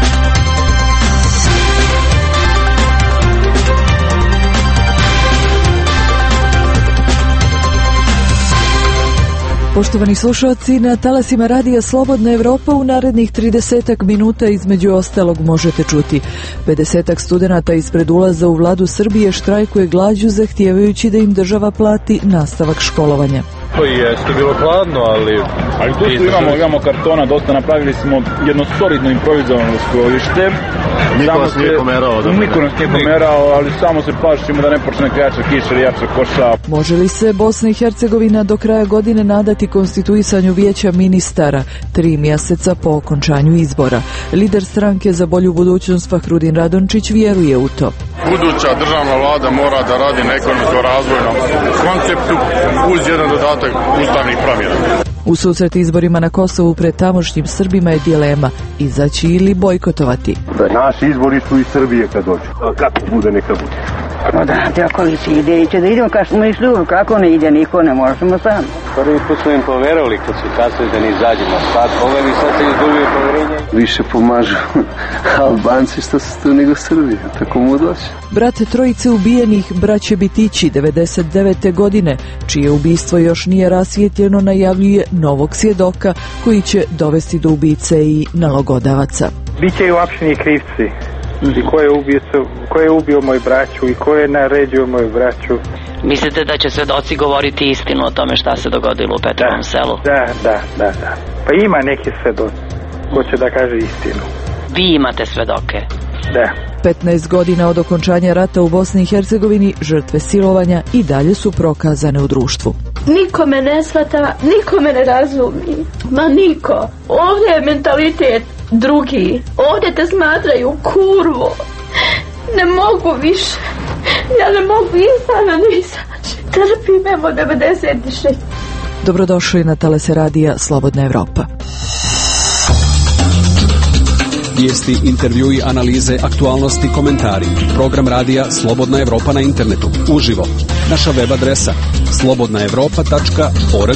Poštovani slušalci, na talasima Radija Slobodna Evropa u narednih tridesetak minuta između ostalog možete čuti. pedesetak studenata ispred ulaza u vladu Srbije štrajkuje glađu zahtijevajući da im država plati nastavak školovanja. To jeste bilo hladno, ali... Ali tu su imamo, imamo kartona, dosta napravili smo jedno solidno improvizovano skrovište. Niko nas nije pomerao. Niko nas nije pomerao, ali samo se plašimo da ne počne jača kiša ili jača koša. Može li se Bosna i Hercegovina do kraja godine nadati konstituisanju vijeća ministara, tri mjeseca po okončanju izbora? Lider stranke za bolju budućnost Fahrudin Radončić vjeruje u to. Buduća državna vlada mora da radi na ekonomsko-razvojnom konceptu uz jedan dodatak ustavnih promjena. U susret izborima na Kosovu pred tamošnjim Srbima je dilema izaći ili bojkotovati. Naši izbori su iz Srbije kad dođu, a kako bude neka bude. No da, te ako li si ide, će da idemo kao smo išli, kako ne ide, niko ne možemo sami. Prvi put smo im poverovali kad su kasnili da ne izađemo spad, ovaj sad se izgubio poverenje. Više pomažu Albanci što su tu nego Srbije, tako mu doći. Brat trojice ubijenih, braće Bitići, devedeset devete godine, čije ubistvo još nije rasvijetljeno, najavljuje novog svjedoka koji će dovesti do ubice i nalogodavaca. Biće i uapšeni krivci. I ko je ubio, ko je ubio moju braću i ko je naredio moju braću. Mislite da će svedoci govoriti istinu o tome šta se dogodilo u Petrovom selu? Da, da, da, da. Pa ima neki svedoci ko će da kaže istinu. Vi imate svedoke? Da. petnaest godina od okončanja rata u Bosni i Hercegovini, žrtve silovanja i dalje su prokazane u društvu. Niko me ne shvata, niko me ne razumi. Ma niko. Ovdje je mentalitet drugi. Ovdje te smatraju kurvo. Ne mogu više. Ja ne mogu izana ne izaći. Trpim evo devedeset šest. Dobrodošli na talase Radija Slobodna Evropa. Vijesti, intervjui, analize, aktualnosti, komentari. Program Radija Slobodna Evropa na internetu. Uživo. Naša web adresa slobodna evropa tačka org.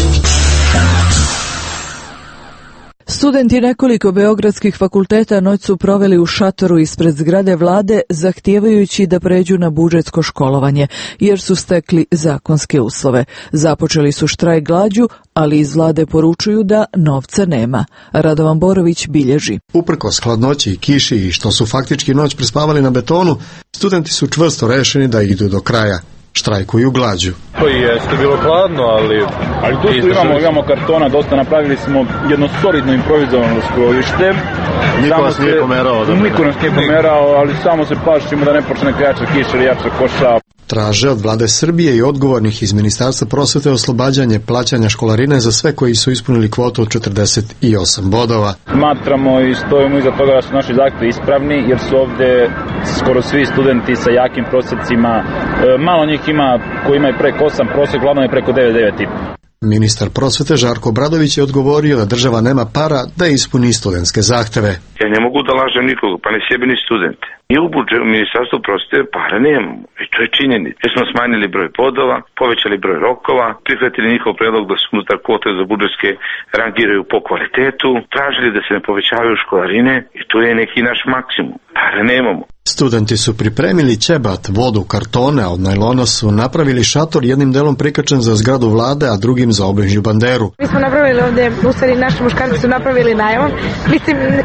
Studenti nekoliko beogradskih fakulteta noć su proveli u šatoru ispred zgrade vlade zahtijevajući da pređu na budžetsko školovanje, jer su stekli zakonske uslove. Započeli su štrajk glađu, ali iz vlade poručuju da novca nema. Radovan Borović bilježi. Uprkos hladnoći i kiši i što su faktički noć prespavali na betonu, studenti su čvrsto rešeni da idu do kraja. Štrajkuju glađu. To jeste bilo hladno, ali... Ali tu su imamo, imamo kartona, dosta napravili smo jedno solidno improvizovano skrovište. Niko nas nije pomerao. Niko nas nije pomerao, ali samo se plašimo da ne počne jača kiša ili jača koša. Traže od vlade Srbije i odgovornih iz Ministarstva prosvete oslobađanje plaćanja školarine za sve koji su ispunili kvotu od četrdeset osam bodova. Smatramo i stojimo iza toga da su naši zahtjevi ispravni, jer su ovdje skoro svi studenti sa jakim prosjecima. Malo njih ima koji imaju preko osam prosjek, glavno je preko devet devet. Ministar prosvete Žarko Obradović je odgovorio da država nema para da ispuni studentske zahteve. Ja ne mogu da lažem nikoga, pa ne sebi ni studente. Mi u budžetu Ministarstva prosvete para nemamo. I to je činjenica. Mi smo smanjili broj bodova, povećali broj rokova, prihvatili njihov predlog da se unutar kvote za budžetske rangiraju po kvalitetu, tražili da se ne povećavaju školarine i to je neki naš maksimum. Para nemamo. Studenti su pripremili ćebat, vodu, kartone, a od najlona su napravili šator jednim delom prikačen za zgradu vlade, a drugim za obližnju banderu. Mi smo napravili ovdje, u stvari naši muškarci su napravili najlon, mislim kao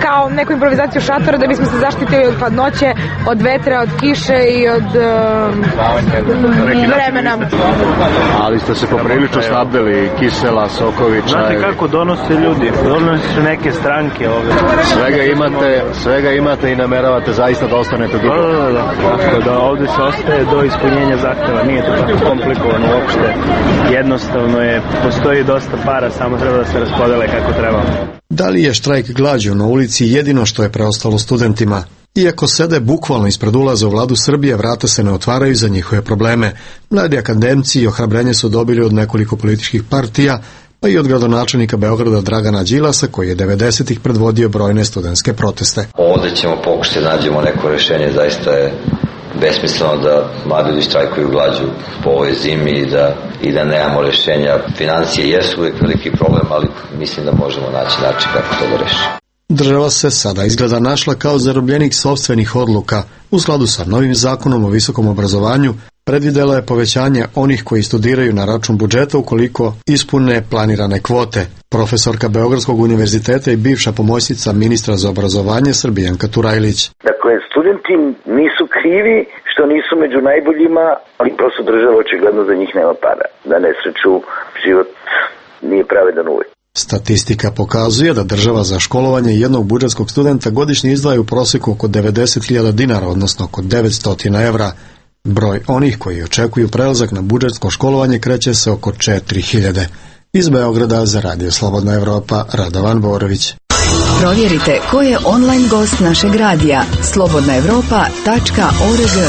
neku improvizaciju šatora da bismo se zaštitili od hladnoće, od vetra, od kiše i od uh, vremena. Ali ste se poprilično snabdeli kisela, sokovića. Znate kako donose ljudi? Donose neke stranke ovdje. Svega imate, svega imate i nameravate zaista da ostanete dugo. Da, da, da. Tako da ovdje se ostaje do ispunjenja zahteva. Nije to tako komplikovano uopšte. Jednostavno je, postoji dosta para, samo treba da se raspodele kako treba. Da li je štrajk glađu na ulici jedino što je preostalo studentima? Iako sede bukvalno ispred ulaza u vladu Srbije, vrata se ne otvaraju za njihove probleme. Mladi akademci i ohrabrenje su dobili od nekoliko političkih partija, pa i od gradonačelnika Beograda Dragana Đilasa, koji je devedesetih predvodio brojne studentske proteste. Ovdje ćemo pokušati da nađemo neko rješenje, zaista je besmisleno da mladi ljudi štrajkuju glađu po ovoj zimi i da, i da nemamo rješenja. Financije jesu uvijek veliki problem, ali mislim da možemo naći način kako to da rešimo. Država se sada izgleda našla kao zarobljenik sopstvenih odluka. U skladu sa novim zakonom o visokom obrazovanju predvidela je povećanje onih koji studiraju na račun budžeta ukoliko ispune planirane kvote. Profesorka Beogradskog univerziteta i bivša pomoćnica ministra za obrazovanje Srbijanka Turajlić. Dakle, studenti nisu krivi što nisu među najboljima, ali prosto država očigledno za njih nema para. Na nesreću život nije pravedan uvijek. Statistika pokazuje da država za školovanje jednog budžetskog studenta godišnje izdvaja u prosjeku oko devedeset hiljada dinara, odnosno oko devetsto evra. Broj onih koji očekuju prelazak na budžetsko školovanje kreće se oko četiri hiljade. Iz Beograda za Radio Slobodna Evropa, Radovan Borović. Provjerite ko je online gost našeg radija. slobodna evropa tačka org.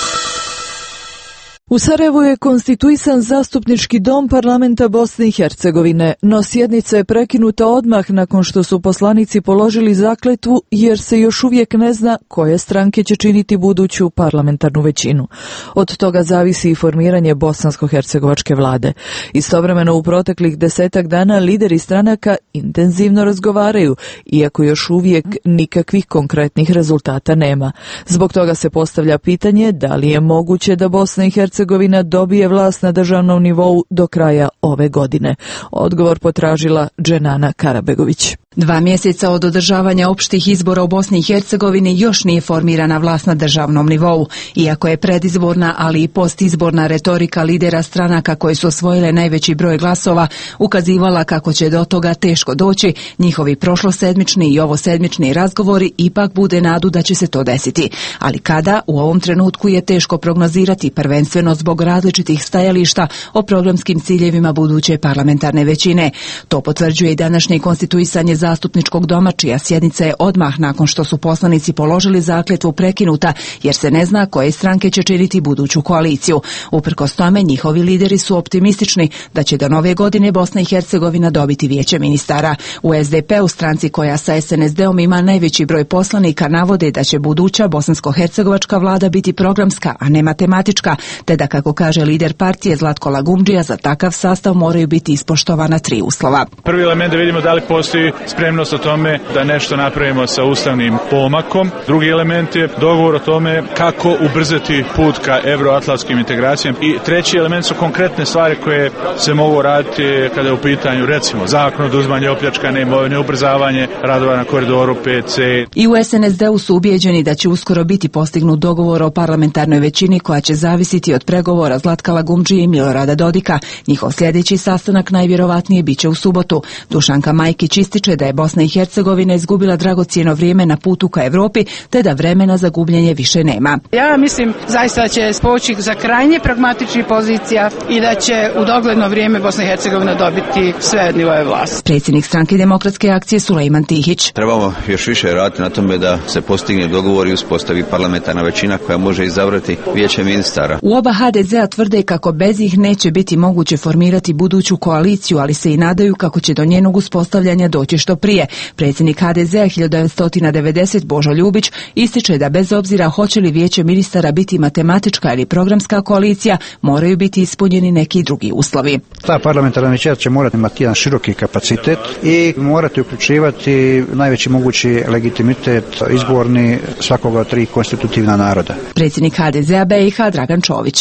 U Sarajevu je konstituisan zastupnički dom parlamenta Bosne i Hercegovine, no sjednica je prekinuta odmah nakon što su poslanici položili zakletvu jer se još uvijek ne zna koje stranke će činiti buduću parlamentarnu većinu. Od toga zavisi i formiranje bosansko-hercegovačke vlade. Istovremeno u proteklih desetak dana lideri stranaka intenzivno razgovaraju, iako još uvijek nikakvih konkretnih rezultata nema. Zbog toga se postavlja pitanje da li je moguće da Bosna i Hercegovina Hercegovina dobije vlast na državnom nivou do kraja ove godine. Odgovor potražila Dženana Karabegović. Dva mjeseca od održavanja opštih izbora u Bosni i Hercegovini još nije formirana vlast na državnom nivou. Iako je predizborna, ali i postizborna retorika lidera stranaka koje su osvojile najveći broj glasova ukazivala kako će do toga teško doći, njihovi prošlosedmični i ovosedmični razgovori ipak bude nadu da će se to desiti. Ali kada, u ovom trenutku je teško prognozirati, prvenstveno zbog različitih stajališta o programskim ciljevima buduće parlamentarne većine. To potvrđuje i današnje konstituisanje zastupničkog doma, čija sjednica je odmah nakon što su poslanici položili zakletvu prekinuta, jer se ne zna koje stranke će činiti buduću koaliciju. Uprkos tome, njihovi lideri su optimistični da će do nove godine Bosna i Hercegovina dobiti vijeće ministara. U es de pe-u, stranci koja sa es en es de-om ima najveći broj poslanika, navode da će buduća bosansko-hercegovačka vlada biti programska, a ne matematička, te da, kako kaže lider partije Zlatko Lagumdžija, za takav sastav moraju biti ispoštovana tri uslova. Prvi element da vidimo da li postoji spremnost o tome da nešto napravimo sa ustavnim pomakom. Drugi element je dogovor o tome kako ubrzati put ka euroatlantskim integracijama. I treći element su konkretne stvari koje se mogu raditi kada je u pitanju, recimo, zakon oduzimanja opljačkane imovine, ubrzavanje radova na koridoru pet ce. I u es en es de-u su ubijeđeni da će uskoro biti postignut dogovor o parlamentarnoj većini koja će zavisiti od pregovora Zlatka Lagumdžije i Milorada Dodika. Njihov sljedeći sastanak najvjerovatnije biće u subotu. Dušanka Majkić ističe da je Bosna i Hercegovina izgubila dragocjeno vrijeme na putu ka Europi, te da vremena za gubljenje više nema. Ja mislim zaista da će poći za krajnje pragmatičnih pozicija i da će u dogledno vrijeme Bosna i Hercegovina dobiti sve nivoje vlasti. Predsjednik stranke Demokratske akcije Sulejman Tihić. Trebamo još više raditi na tome da se postigne dogovor i uspostavi parlamentarna većina koja može izabrati vijeće ministara. U oba ha de zea tvrde kako bez ih neće biti moguće formirati buduću koaliciju, ali se i nadaju kako će do njenog uspostavljanja doći što prije. Predsjednik ha de zea hiljadu devetsto devedeset Božo Ljubić ističe da bez obzira hoće li vijeće ministara biti matematička ili programska koalicija, moraju biti ispunjeni neki drugi uslovi. Ta parlamentarna većina će morati imati jedan široki kapacitet i morati uključivati najveći mogući legitimitet izborni svakoga od tri konstitutivna naroda. Predsjednik ha de zea be i ha Dragan Čović.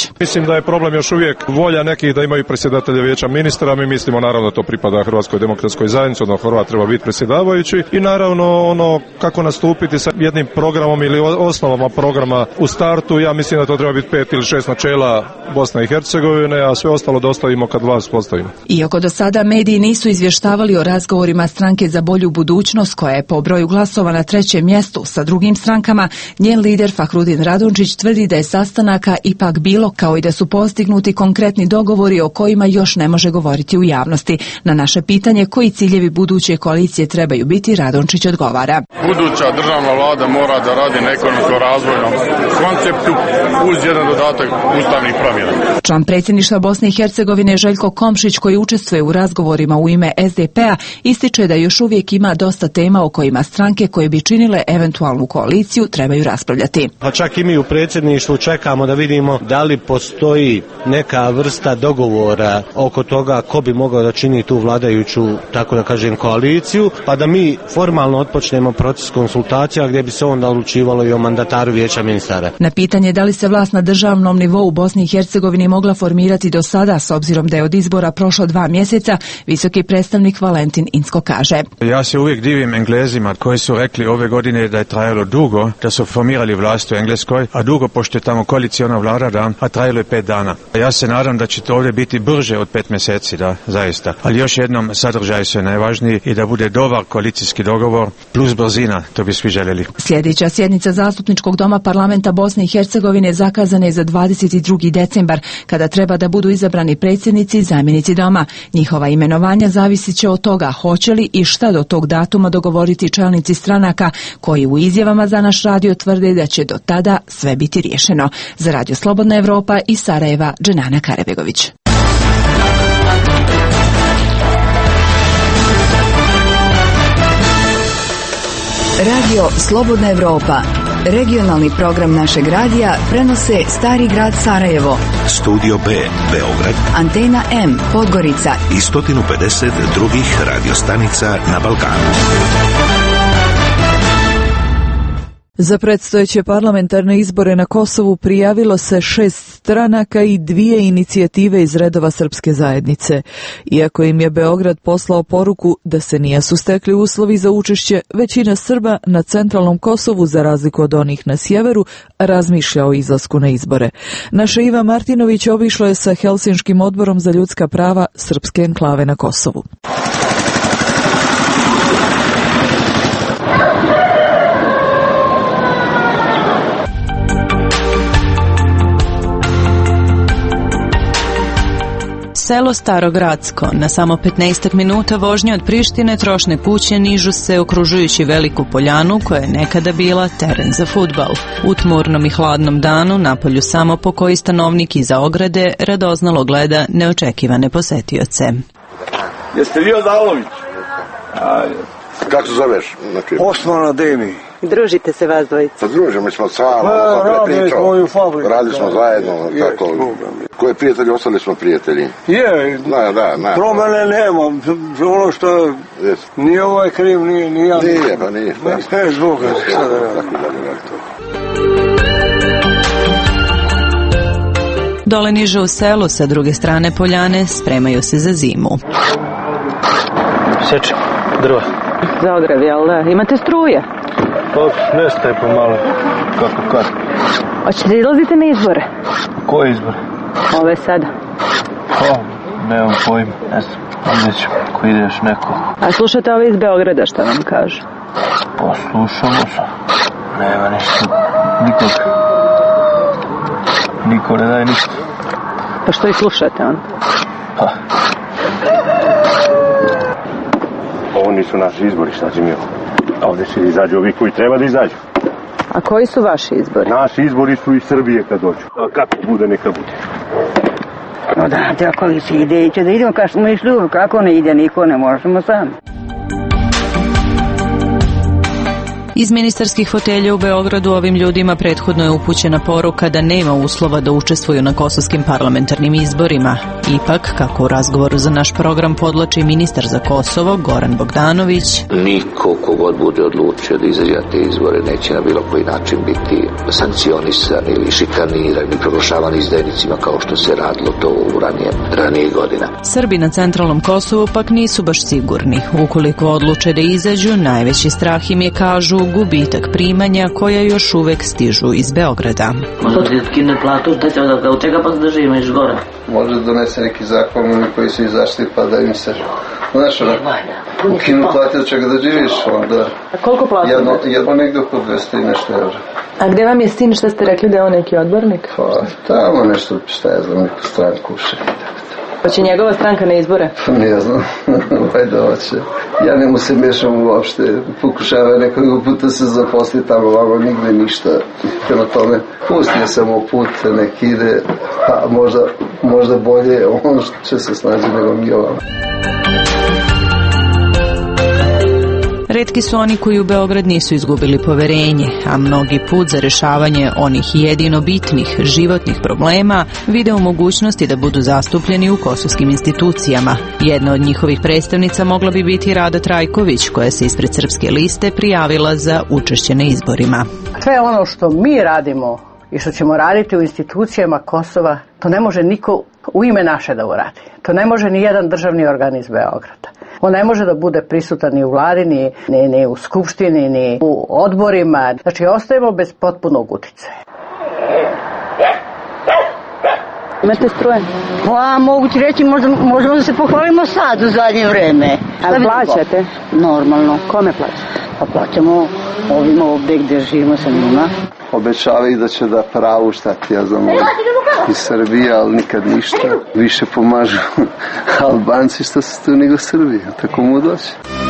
Radojičić. Mislim da je problem još uvijek volja nekih da imaju predsjedatelja vijeća ministra. Mi mislimo naravno da to pripada Hrvatskoj demokratskoj zajednici, odnosno Hrvat treba biti predsjedavajući i naravno ono kako nastupiti sa jednim programom ili osnovama programa u startu. Ja mislim da to treba biti pet ili šest načela Bosne i Hercegovine, a sve ostalo da ostavimo kad vlast postavimo. Iako do sada mediji nisu izvještavali o razgovorima stranke za bolju budućnost, koja je po broju glasova na trećem mjestu sa drugim strankama, njen lider Fahrudin Radončić tvrdi da je sastanaka ipak bilo, kao i da su postignuti konkretni dogovori o kojima još ne može govoriti u javnosti. Na naše pitanje koji ciljevi buduće koalicije trebaju biti, Radončić odgovara: buduća državna vlada mora da radi na ekonomsko-razvojnom konceptu uz jedan dodatak ustavnih promjena. Član predsjedništva Bosne i Hercegovine Željko Komšić, koji učestvuje u razgovorima u ime S D P-a, ističe da još uvijek ima dosta tema o kojima stranke koje bi činile eventualnu koaliciju trebaju raspravljati. Pa čak i mi u predsjedništvu čekamo da vidimo da li postoji neka vrsta dogovora oko toga ko bi mogao da čini tu vladajuću, tako da kažem, koaliciju, pa da mi formalno otpočnemo proces konsultacija gdje bi se onda odlučivalo i o mandataru vijeća ministara. Na pitanje da li se vlast na državnom nivou u Bosni i Hercegovini mogla formirati do sada, s obzirom da je od izbora prošlo dva mjeseca, visoki predstavnik Valentin Inzko kaže: ja se uvijek divim Englezima koji su rekli ove godine da je trajalo dugo, da su formirali vlast u Engleskoj, a dugo pošto je tamo koaliciona vlada, da, a trajalo je pet dana. Ja se nadam da će to ovdje biti brže od pet mjeseci, da, zaista. Ali još jednom, sadržaj su najvažniji i da bude dobar koalicijski dogovor plus brzina, to bi svi željeli. Sljedeća sjednica Zastupničkog doma parlamenta Bosne i Hercegovine zakazana je za dvadeset drugi decembar, kada treba da budu izabrani predsjednici i zamjenici doma. Njihova imenovanja zavisit će od toga hoće li i šta do tog datuma dogovoriti čelnici stranaka, koji u izjavama za naš radio tvrde da će do tada sve biti riješeno. Za Radio Slobodna Evropa iz Sarajeva, Dženana Karebegović. Radio Slobodna Evropa, regionalni program našeg radija, prenose Stari grad Sarajevo, Studio B, Beograd, Antena M, Podgorica i sto pedeset drugih radiostanica na Balkanu. Za predstojeće parlamentarne izbore na Kosovu prijavilo se šest stranaka i dvije inicijative iz redova srpske zajednice. Iako im je Beograd poslao poruku da se nisu stekli uslovi za učešće, većina Srba na centralnom Kosovu, za razliku od onih na sjeveru, razmišlja o izlasku na izbore. Naša Iva Martinović obišla je sa Helsinškim odborom za ljudska prava srpske enklave na Kosovu. Selo Starogradsko, na samo petnaest minuta vožnje od Prištine, trošne kuće nižu se okružujući veliku poljanu koja je nekada bila teren za fudbal. U tmurnom i hladnom danu napolju samo po koji stanovnik iza ograde radoznalo gleda neočekivane posetioce. Jeste vi Odalović? Kako se zoveš? Znači... Osman Ademi. Družite se vas dvojica? Pa družimo smo samo, pa, pričao, radili smo zajedno, je, tako. Ko je prijatelji, ostali smo prijatelji. Je, da, da, da. Promene nema, ono što je, nije ovaj kriv, nije, nije ja. Nije, pa nije. Ne, zbog, šta da radim. Dole niže u selu, sa druge strane poljane, spremaju se za zimu. Sečem, drva. Za ogrev, jel da? Imate struje? Pa nestaje pomalo, kako kad. Hoćete da izlazite na izbore? Koje izbore? Ove sada. Pa, nemam pojma, ne znam, vidjet ću, ako ideš neko. A slušate ove iz Beograda, šta vam kažu? Pa slušamo se, nema ništa, nikog. Niko ne daje ništa. Pa što i slušate onda? Pa. Ovo nisu naši izbori, šta će mi ovo? Ovdje se izađu ovi koji treba da izađu. A koji su vaši izbori? Naši izbori su iz Srbije kad dođu. A kako bude, neka bude. No da, tako se ide, će da idemo kao smo išli, kako ne ide, niko ne možemo sami. Iz ministarskih fotelja u Beogradu ovim ljudima prethodno je upućena poruka da nema uslova da učestvuju na kosovskim parlamentarnim izborima. Ipak, kako u razgovoru za naš program podlači ministar za Kosovo, Goran Bogdanović, niko kogod bude odlučio da izađe na te izbore neće na bilo koji način biti sankcionisan ili šikaniran ili proglašavan izdajnicima kao što se radilo to u ranije, ranije godina. Srbi na centralnom Kosovu pak nisu baš sigurni. Ukoliko odluče da izađu, najveći strah im je, kažu, gubitak primanja koja još uvek stižu iz Beograda. Može da skine platu, da će da od čega pa da žive još gore. Može da donese neki zakon koji su izašli pa da im se, znaš, ukinu plati od čega da živiš, onda... A koliko plati? Jedno, jedno negdje oko dvesta i nešto evra. A gde vam je sin, što ste rekli da je on neki odbornik? Pa tamo nešto, šta ja znam, neku stranku uše. Hoće njegova stranka na izbore? Ne znam, vajda hoće. Ja ne mu se mešam uopšte, pokušava nekoliko puta se zaposli tamo, ovamo nigde ništa. Prema tome, pustio sam mu put, nek ide, a možda, možda bolje on će se snaći nego mi ovamo. Retki su oni koji u Beograd nisu izgubili poverenje, a mnogi put za rešavanje onih jedino bitnih životnih problema vide u mogućnosti da budu zastupljeni u kosovskim institucijama. Jedna od njihovih predstavnica mogla bi biti Rada Trajković, koja se ispred Srpske liste prijavila za učešće na izborima. Sve ono što mi radimo i što ćemo raditi u institucijama Kosova, to ne može niko u ime naše da uradi. To ne može ni jedan državni organ iz Beograda. On ne može da bude prisutan ni u vladi, ni, ni, ni u skupštini, ni u odborima. Znači, ostajemo bez potpunog uticaja. Imate struje? Pa, mogu ti reći, možda, možemo da se pohvalimo sad u zadnje vreme. A plaćate? Normalno. Kome plaćate? Pa plaćamo ovim ovdje gdje živimo sa njima. Obećavaju da će da pravu šta ti ja znam iz Srbije, ali nikad ništa. Više pomažu Albanci što se tu nego Srbije. Tako mu doći.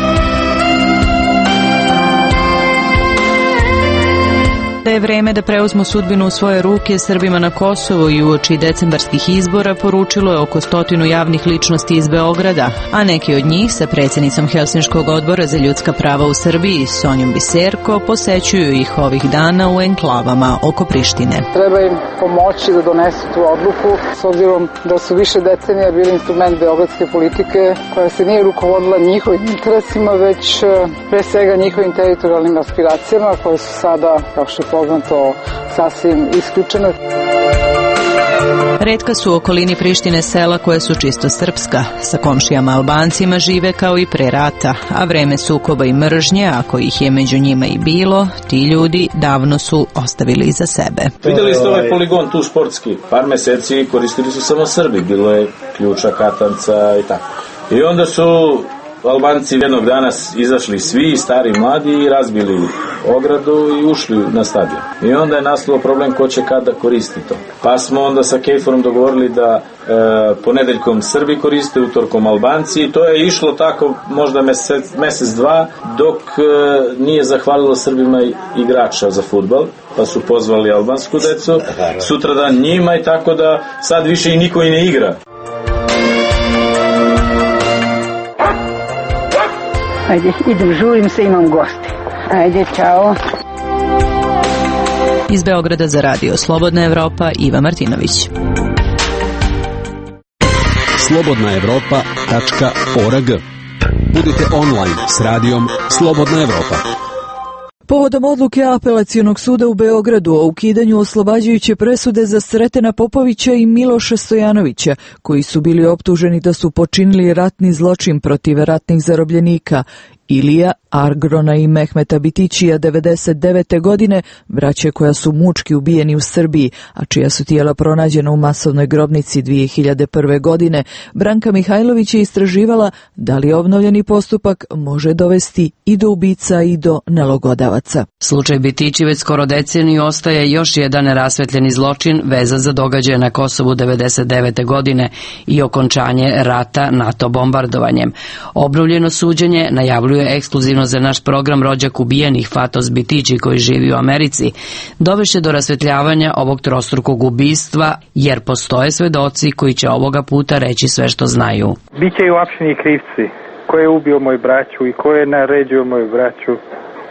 Da je vreme da preuzmu sudbinu u svoje ruke, Srbima na Kosovu i uoči decembarskih izbora poručilo je oko stotinu javnih ličnosti iz Beograda, a neki od njih sa predsjednicom Helsinškog odbora za ljudska prava u Srbiji, Sonjom Biserko, posećuju ih ovih dana u enklavama oko Prištine. Treba im pomoći da donesu tu odluku, s obzirom da su više decenija bili instrument beogradske politike, koja se nije rukovodila njihovim interesima, već pre svega njihovim teritorijalnim aspiracijama, koje su sada, kao što poznato, sasvim isključeno. Retka su u okolini Prištine sela koja su čisto srpska. Sa komšijama Albancima žive kao i pre rata, a vreme sukoba i mržnje, ako ih je među njima i bilo, ti ljudi davno su ostavili iza sebe. Vidjeli ste ovaj poligon tu sportski, par meseci koristili su samo Srbi, bilo je ključa, katanca i tako. I onda su Albanci jednog dana izašli svi, stari i mladi, i razbili ogradu i ušli na stadion. I onda je nastalo problem ko će kada koristi to. Pa smo onda sa Kejforom dogovorili da e, ponedeljkom Srbi koriste, utorkom Albanci, i to je išlo tako možda mesec, mesec dva, dok e, nije zahvalilo Srbima igrača za fudbal, pa su pozvali albansku decu, sutradan njima, i tako da sad više i niko i ne igra. Ajde, idem, žurim se, imam goste. Ajde, čao. Iz Beograda za radio Slobodna Evropa, Iva Martinović. slobodna evropa tačka org. Budite online s radijom Slobodna Evropa. Povodom odluke Apelacionog suda u Beogradu o ukidanju oslobađajuće presude za Sretena Popovića i Miloša Stojanovića, koji su bili optuženi da su počinili ratni zločin protiv ratnih zarobljenika, Ilija, Argrona i Mehmeta Bitićija devedeset devete. godine, braće koja su mučki ubijeni u Srbiji, a čija su tijela pronađena u masovnoj grobnici dvije hiljade prve. godine, Branka Mihajlović je istraživala da li obnovljeni postupak može dovesti i do ubica i do nalogodavaca. Slučaj Bitići već skoro deceniju ostaje još jedan nerasvetljeni zločin vezan za događaje na Kosovu devedeset devete. godine i okončanje rata NATO bombardovanjem. Obnovljeno suđenje najavljuje ekskluzivno za naš program rođak ubijenih Fatos Bitići, koji živi u Americi, dovešće do rasvetljavanja ovog trostrukog ubistva, jer postoje svedoci koji će ovoga puta reći sve što znaju. Biće i uapšeni krivci. Ko je ubio moju braću i ko je naređio moju braću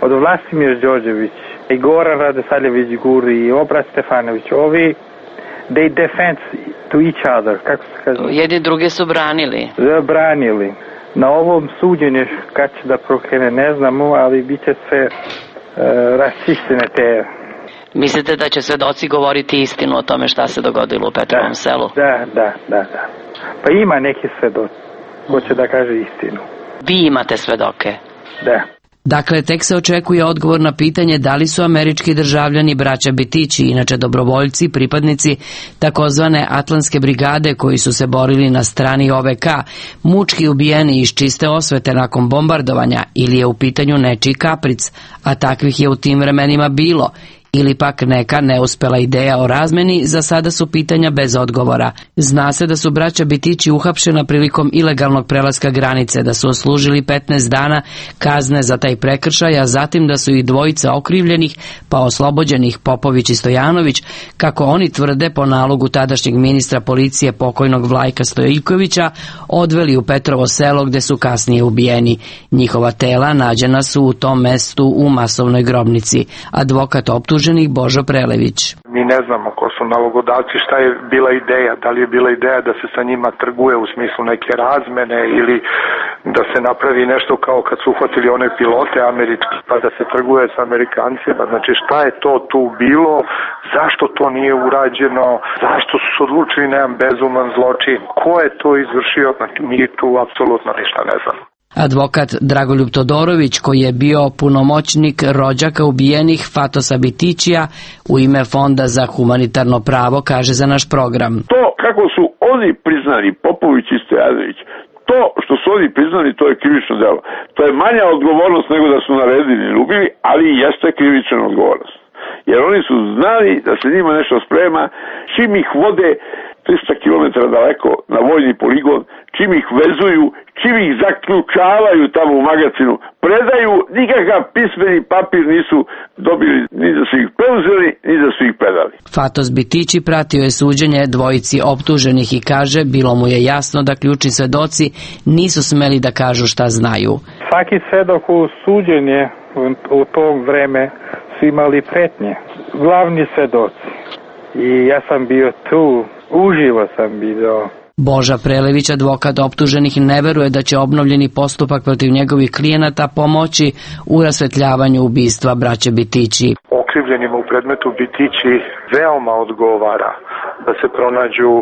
od Vlasimir Đorđević i Goran Radosaljević Guri i Obrat Stefanović, ovi they defend to each other, kako se kaže? Jedni druge su branili. Zabranili. Na ovom suđenju kad će da prokrene ne znamo, ali bit će sve uh, raščišćene te. Mislite da će svedoci govoriti istinu o tome šta se dogodilo u Petrovom da, selu? Da, da, da, da. Pa ima neki svedoci ko će da kaže istinu. Vi imate svedoke? Da. Dakle, tek se očekuje odgovor na pitanje da li su američki državljani braća Bitići, inače dobrovoljci, pripadnici takozvane Atlantske brigade koji su se borili na strani O V K, mučki ubijeni iz čiste osvete nakon bombardovanja, ili je u pitanju nečiji kapric, a takvih je u tim vremenima bilo, ili pak neka neuspela ideja o razmeni, za sada su pitanja bez odgovora. Zna se da su braća Bitići uhapšena prilikom ilegalnog prelaska granice, da su oslužili petnaest dana kazne za taj prekršaj, a zatim da su ih dvojica okrivljenih pa oslobođenih Popović i Stojanović, kako oni tvrde po nalogu tadašnjeg ministra policije pokojnog Vlajka Stojikovića, odveli u Petrovo selo gde su kasnije ubijeni. Njihova tela nađena su u tom mestu u masovnoj grobnici. Advokat optuženih Božo Prelević. Mi ne znamo ko su nalogodavci, šta je bila ideja, da li je bila ideja da se sa njima trguje u smislu neke razmene ili da se napravi nešto kao kad su uhvatili one pilote američki pa da se trguje s Amerikancima. Znači šta je to tu bilo, zašto to nije urađeno, zašto su se odlučili na jedan bezuman zločin, ko je to izvršio, znači mi tu apsolutno ništa ne znamo. Advokat Dragoljub Todorović, koji je bio punomoćnik rođaka ubijenih Fatosa Bitićija u ime Fonda za humanitarno pravo, kaže za naš program. To kako su oni priznali, Popović i Stojanović, to što su oni priznali, to je krivično delo. To je manja odgovornost nego da su naredili ili ubili, ali jeste krivična odgovornost. Jer oni su znali da se njima nešto sprema, čim ih vode tristo kilometara daleko na vojni poligon, čim ih vezuju, čim ih zaključavaju tamo u magacinu, predaju, nikakav pismeni papir nisu dobili, ni da su ih preuzeli, ni da su ih predali. Fatos Bitići pratio je suđenje dvojici optuženih i kaže, bilo mu je jasno da ključni svedoci nisu smeli da kažu šta znaju. Svaki svedok u suđenje u, u to vreme su imali pretnje. Glavni svedoci. I ja sam bio tu, uživo sam bio. Boža Prelević, advokat optuženih, ne veruje da će obnovljeni postupak protiv njegovih klijenata pomoći u rasvetljavanju ubistva braće Bitići. Okrivljenima u predmetu Bitići veoma odgovara da se pronađu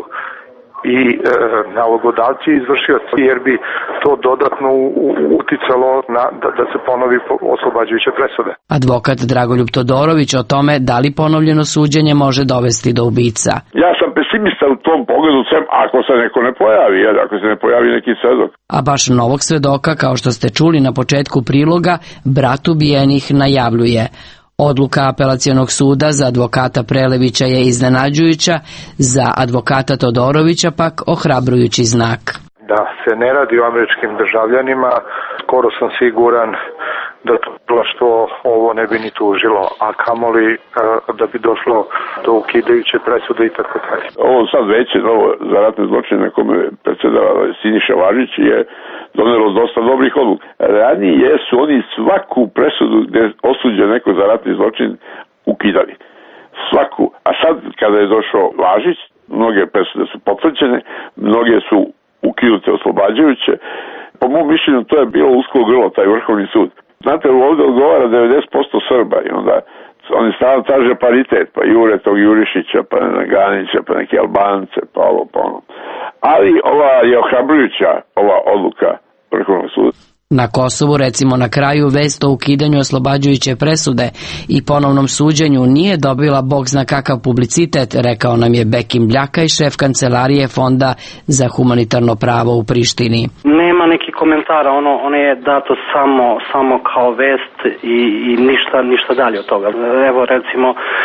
i e, nalogodavci izvršioci, jer bi to dodatno uticalo na, da, da se ponovi oslobađajuće presude. Advokat Dragoljub Todorović o tome da li ponovljeno suđenje može dovesti do ubica. Ja sam pesimista u tom pogledu, sem ako se neko ne pojavi, jer ako se ne pojavi neki svedok. A baš novog svedoka, kao što ste čuli na početku priloga, brat ubijenih najavljuje. Odluka apelacionog suda za advokata Prelevića je iznenađujuća, za advokata Todorovića pak ohrabrujući znak. Da se ne radi o američkim državljanima, skoro sam siguran da to što ovo ne bi ni tužilo, a kamoli da bi došlo do ukidajuće presude i tako dalje. Ovo sad veće novo za ratne zločine na kome predsjedava Siniša Važić je donelo dosta dobrih odluka. Ranije su oni svaku presudu gde osuđe neko za ratni zločin ukidali. Svaku. A sad kada je došao Važić, mnoge presude su potvrđene, mnoge su ukinute oslobađajuće. Po mom mišljenju to je bilo usko grlo, taj Vrhovni sud. Znate, ovdje odgovara devedeset posto Srba i onda oni stalno traže paritet, pa jure tog Jurišića, pa Ganića, pa neke Albance, pa ovo, pa ono. Ali ova je ohrabrujuća, ova odluka Vrhovnog suda. Na Kosovu, recimo, na kraju vest o ukidanju oslobađajuće presude i ponovnom suđenju nije dobila bog zna kakav publicitet, rekao nam je Bekim Bljaka i šef kancelarije Fonda za humanitarno pravo u Prištini. Nema neki komentara, ono, ono je dato samo, samo kao vest i, i ništa, ništa dalje od toga. Evo, recimo,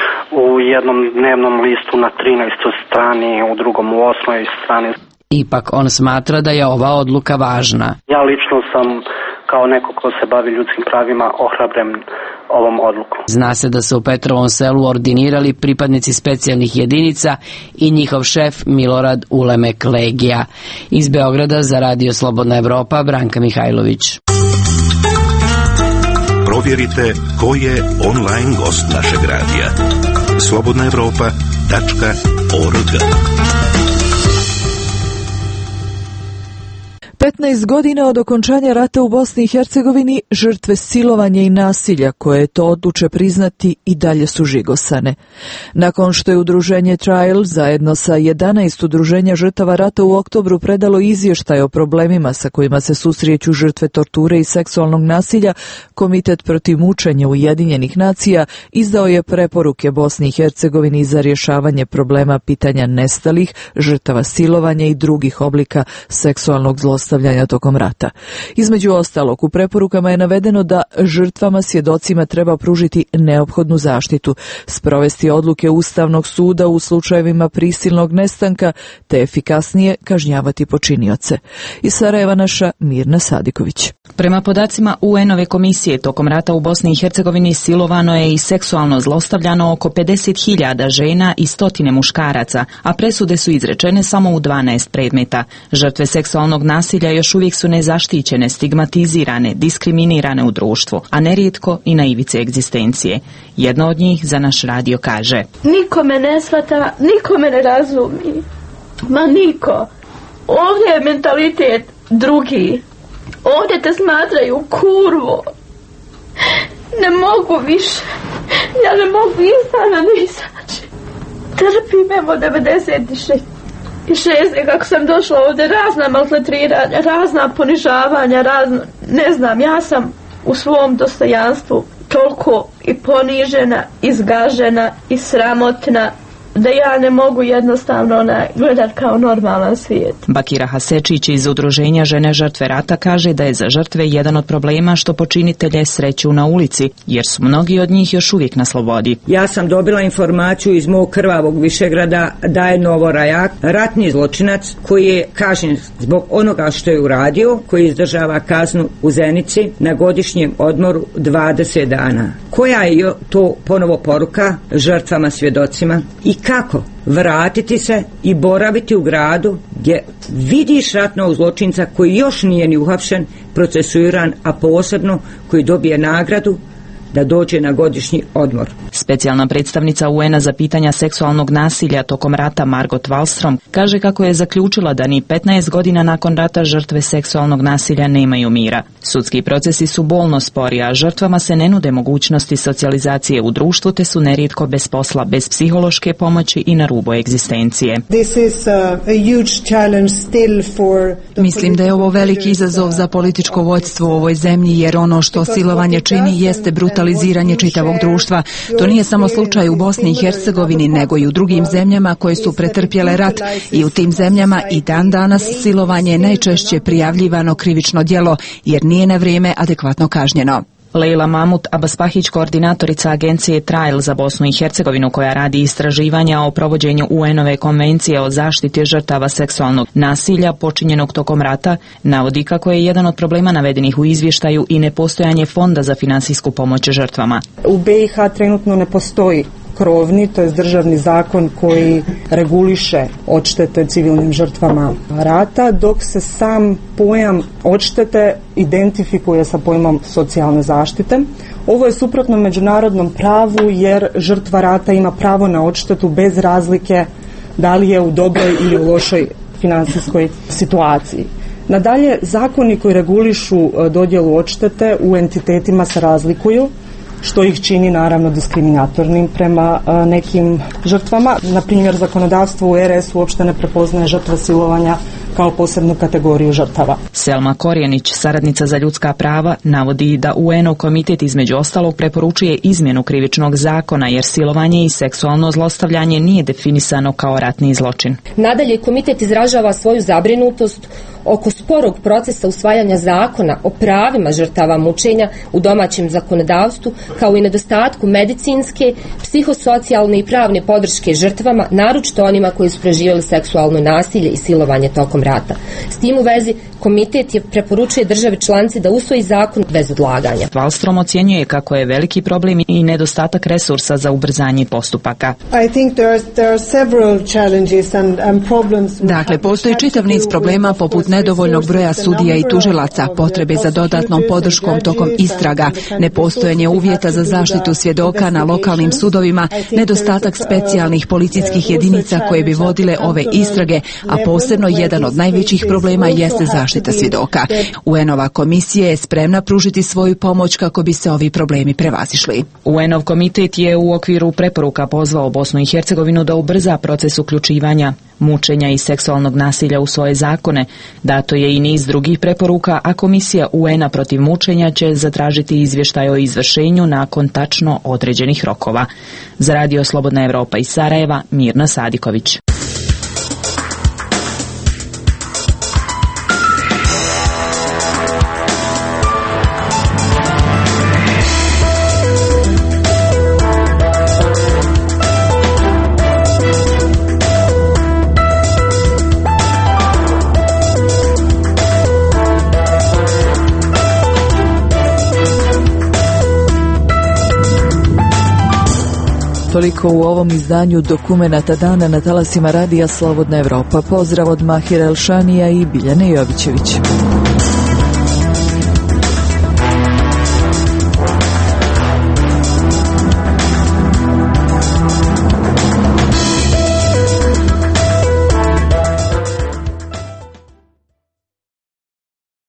u jednom dnevnom listu na trinaestoj strani, u drugom u osmoj strani. Ipak on smatra da je ova odluka važna. Ja lično sam, kao neko ko se bavi ljudskim pravima, ohrabren ovom odlukom. Zna se da su u Petrovom selu ordinirali pripadnici specijalnih jedinica i njihov šef Milorad Ulemek Legija. Iz Beograda za Radio Slobodna Evropa, Branka Mihajlović. Provjerite ko je online gost našeg radija. slobodna evropa tačka org. petnaest godina od okončanja rata u Bosni i Hercegovini, žrtve silovanja i nasilja koje to odluče priznati i dalje su žigosane. Nakon što je udruženje Trial zajedno sa jedanaest udruženja žrtava rata u oktobru predalo izvještaj o problemima sa kojima se susreću žrtve torture i seksualnog nasilja, Komitet protiv mučenja Ujedinjenih nacija izdao je preporuke Bosni i Hercegovini za rješavanje problema pitanja nestalih, žrtava silovanja i drugih oblika seksualnog zlostavljanja tokom rata. Između ostalog, u preporukama je navedeno da žrtvama svjedocima treba pružiti neophodnu zaštitu, sprovesti odluke Ustavnog suda u slučajevima prisilnog nestanka, te efikasnije kažnjavati počinioce. Iz Sarajeva naša Mirna Sadiković. Prema podacima U N-ove komisije, tokom rata u Bosni i Hercegovini silovano je i seksualno zlostavljano oko pedeset hiljada žena i stotine muškaraca, a presude su izrečene samo u dvanaest predmeta. Žrtve seksualnog nasilja još uvijek su nezaštićene, stigmatizirane, diskriminirane u društvu, a nerijetko i na ivici egzistencije. Jedna od njih za naš radio kaže: Niko me ne shvata, niko me ne razumi. Ma niko. Ovdje je mentalitet drugi. Ovdje te smatraju kurvo. Ne mogu više. Ja ne mogu izana da izaći. Trpim evo devedeset šest. I šest, kako sam došla ovdje, razna maltretiranja, razna ponižavanja, razna, ne znam, ja sam u svom dostojanstvu toliko i ponižena, izgažena i sramotna, da ja ne mogu jednostavno ona gledat kao normalan svijet. Bakira Hasečić iz udruženja Žene žrtve rata kaže da je za žrtve jedan od problema što počinitelje sreću na ulici, jer su mnogi od njih još uvijek na slobodi. Ja sam dobila informaciju iz mog krvavog Višegrada da je Novo Rajak ratni zločinac koji je kažnjen zbog onoga što je uradio, koji izdržava kaznu u Zenici na godišnjem odmoru dvadeset dana. Koja je to ponovo poruka žrtvama, svjedocima? I kako vratiti se i boraviti u gradu gdje vidiš ratnog zločinca koji još nije ni uhapšen, procesuiran, a posebno koji dobije nagradu da dođe na godišnji odmor. Specijalna predstavnica U N-a za pitanja seksualnog nasilja tokom rata Margot Wallström kaže kako je zaključila da ni petnaest godina nakon rata žrtve seksualnog nasilja nemaju mira. Sudski procesi su bolno spori, a žrtvama se ne nude mogućnosti socijalizacije u društvu, te su nerijetko bez posla, bez psihološke pomoći i na rubu egzistencije. Mislim da je ovo veliki izazov za političko vođstvo u ovoj zemlji, jer ono što silovanje čini jeste brutaliziranje čitavog društva. To nije samo slučaj u Bosni i Hercegovini, nego i u drugim zemljama koje su pretrpjele rat, i u tim zemljama i dan danas silovanje je najčešće prijavljivano krivično djelo, jer nije na vrijeme adekvatno kažnjeno. Leila Mahmut Abaspahić, koordinatorica agencije Trial za Bosnu i Hercegovinu, koja radi istraživanja o provođenju U N-ove konvencije o zaštiti žrtava seksualnog nasilja počinjenog tokom rata, navodi kako je jedan od problema navedenih u izvještaju i nepostojanje fonda za finansijsku pomoć žrtvama. U B i H trenutno ne postoji krovni, to je državni zakon koji reguliše odštete civilnim žrtvama rata, dok se sam pojam odštete identifikuje sa pojmom socijalne zaštite. Ovo je suprotno međunarodnom pravu, jer žrtva rata ima pravo na odštetu bez razlike da li je u dobroj ili u lošoj financijskoj situaciji. Nadalje, zakoni koji regulišu dodjelu odštete u entitetima se razlikuju, što ih čini naravno diskriminatornim prema a, nekim žrtvama. Na primjer, zakonodavstvo u R S uopšte ne prepoznaje žrtve silovanja kao posebnu kategoriju žrtava. Selma Korjenić, saradnica za ljudska prava, navodi da U N-ov komitet između ostalog preporučuje izmjenu krivičnog zakona, jer silovanje i seksualno zlostavljanje nije definisano kao ratni zločin. Nadalje, komitet izražava svoju zabrinutost oko sporog procesa usvajanja zakona o pravima žrtava mučenja u domaćem zakonodavstvu, kao i nedostatku medicinske, psihosocijalne i pravne podrške žrtvama, naročito onima koji su preživjeli seksualno nasilje i silovanje tokom rata. S tim u vezi, komitet je preporučuje državi članici da usvoji zakon bez odlaganja. Wallström ocjenjuje kako je veliki problem i nedostatak resursa za ubrzanje postupaka. Dakle, postoji čitav niz problema poput nedovoljnog broja sudija i tužilaca, potrebe za dodatnom podrškom tokom istraga, nepostojanje uvjeta za zaštitu svjedoka na lokalnim sudovima, nedostatak specijalnih policijskih jedinica koje bi vodile ove istrage, a posebno jedan od najvećih problema jeste zaštita svjedoka. U en-ova komisija je spremna pružiti svoju pomoć kako bi se ovi problemi prevazišli. U en-ov komitet je u okviru preporuka pozvao Bosnu i Hercegovinu da ubrza proces uključivanja mučenja i seksualnog nasilja u svoje zakone. Dato je i niz drugih preporuka, a Komisija u en-a protiv mučenja će zatražiti izvještaj o izvršenju nakon tačno određenih rokova. Za Radio Slobodna Evropa iz Sarajeva, Mirna Sadiković. Toliko u ovom izdanju dokumenata dana na talasima Radija Slobodna Evropa. Pozdrav od Mahira Elšanija i Biljane Jovićević.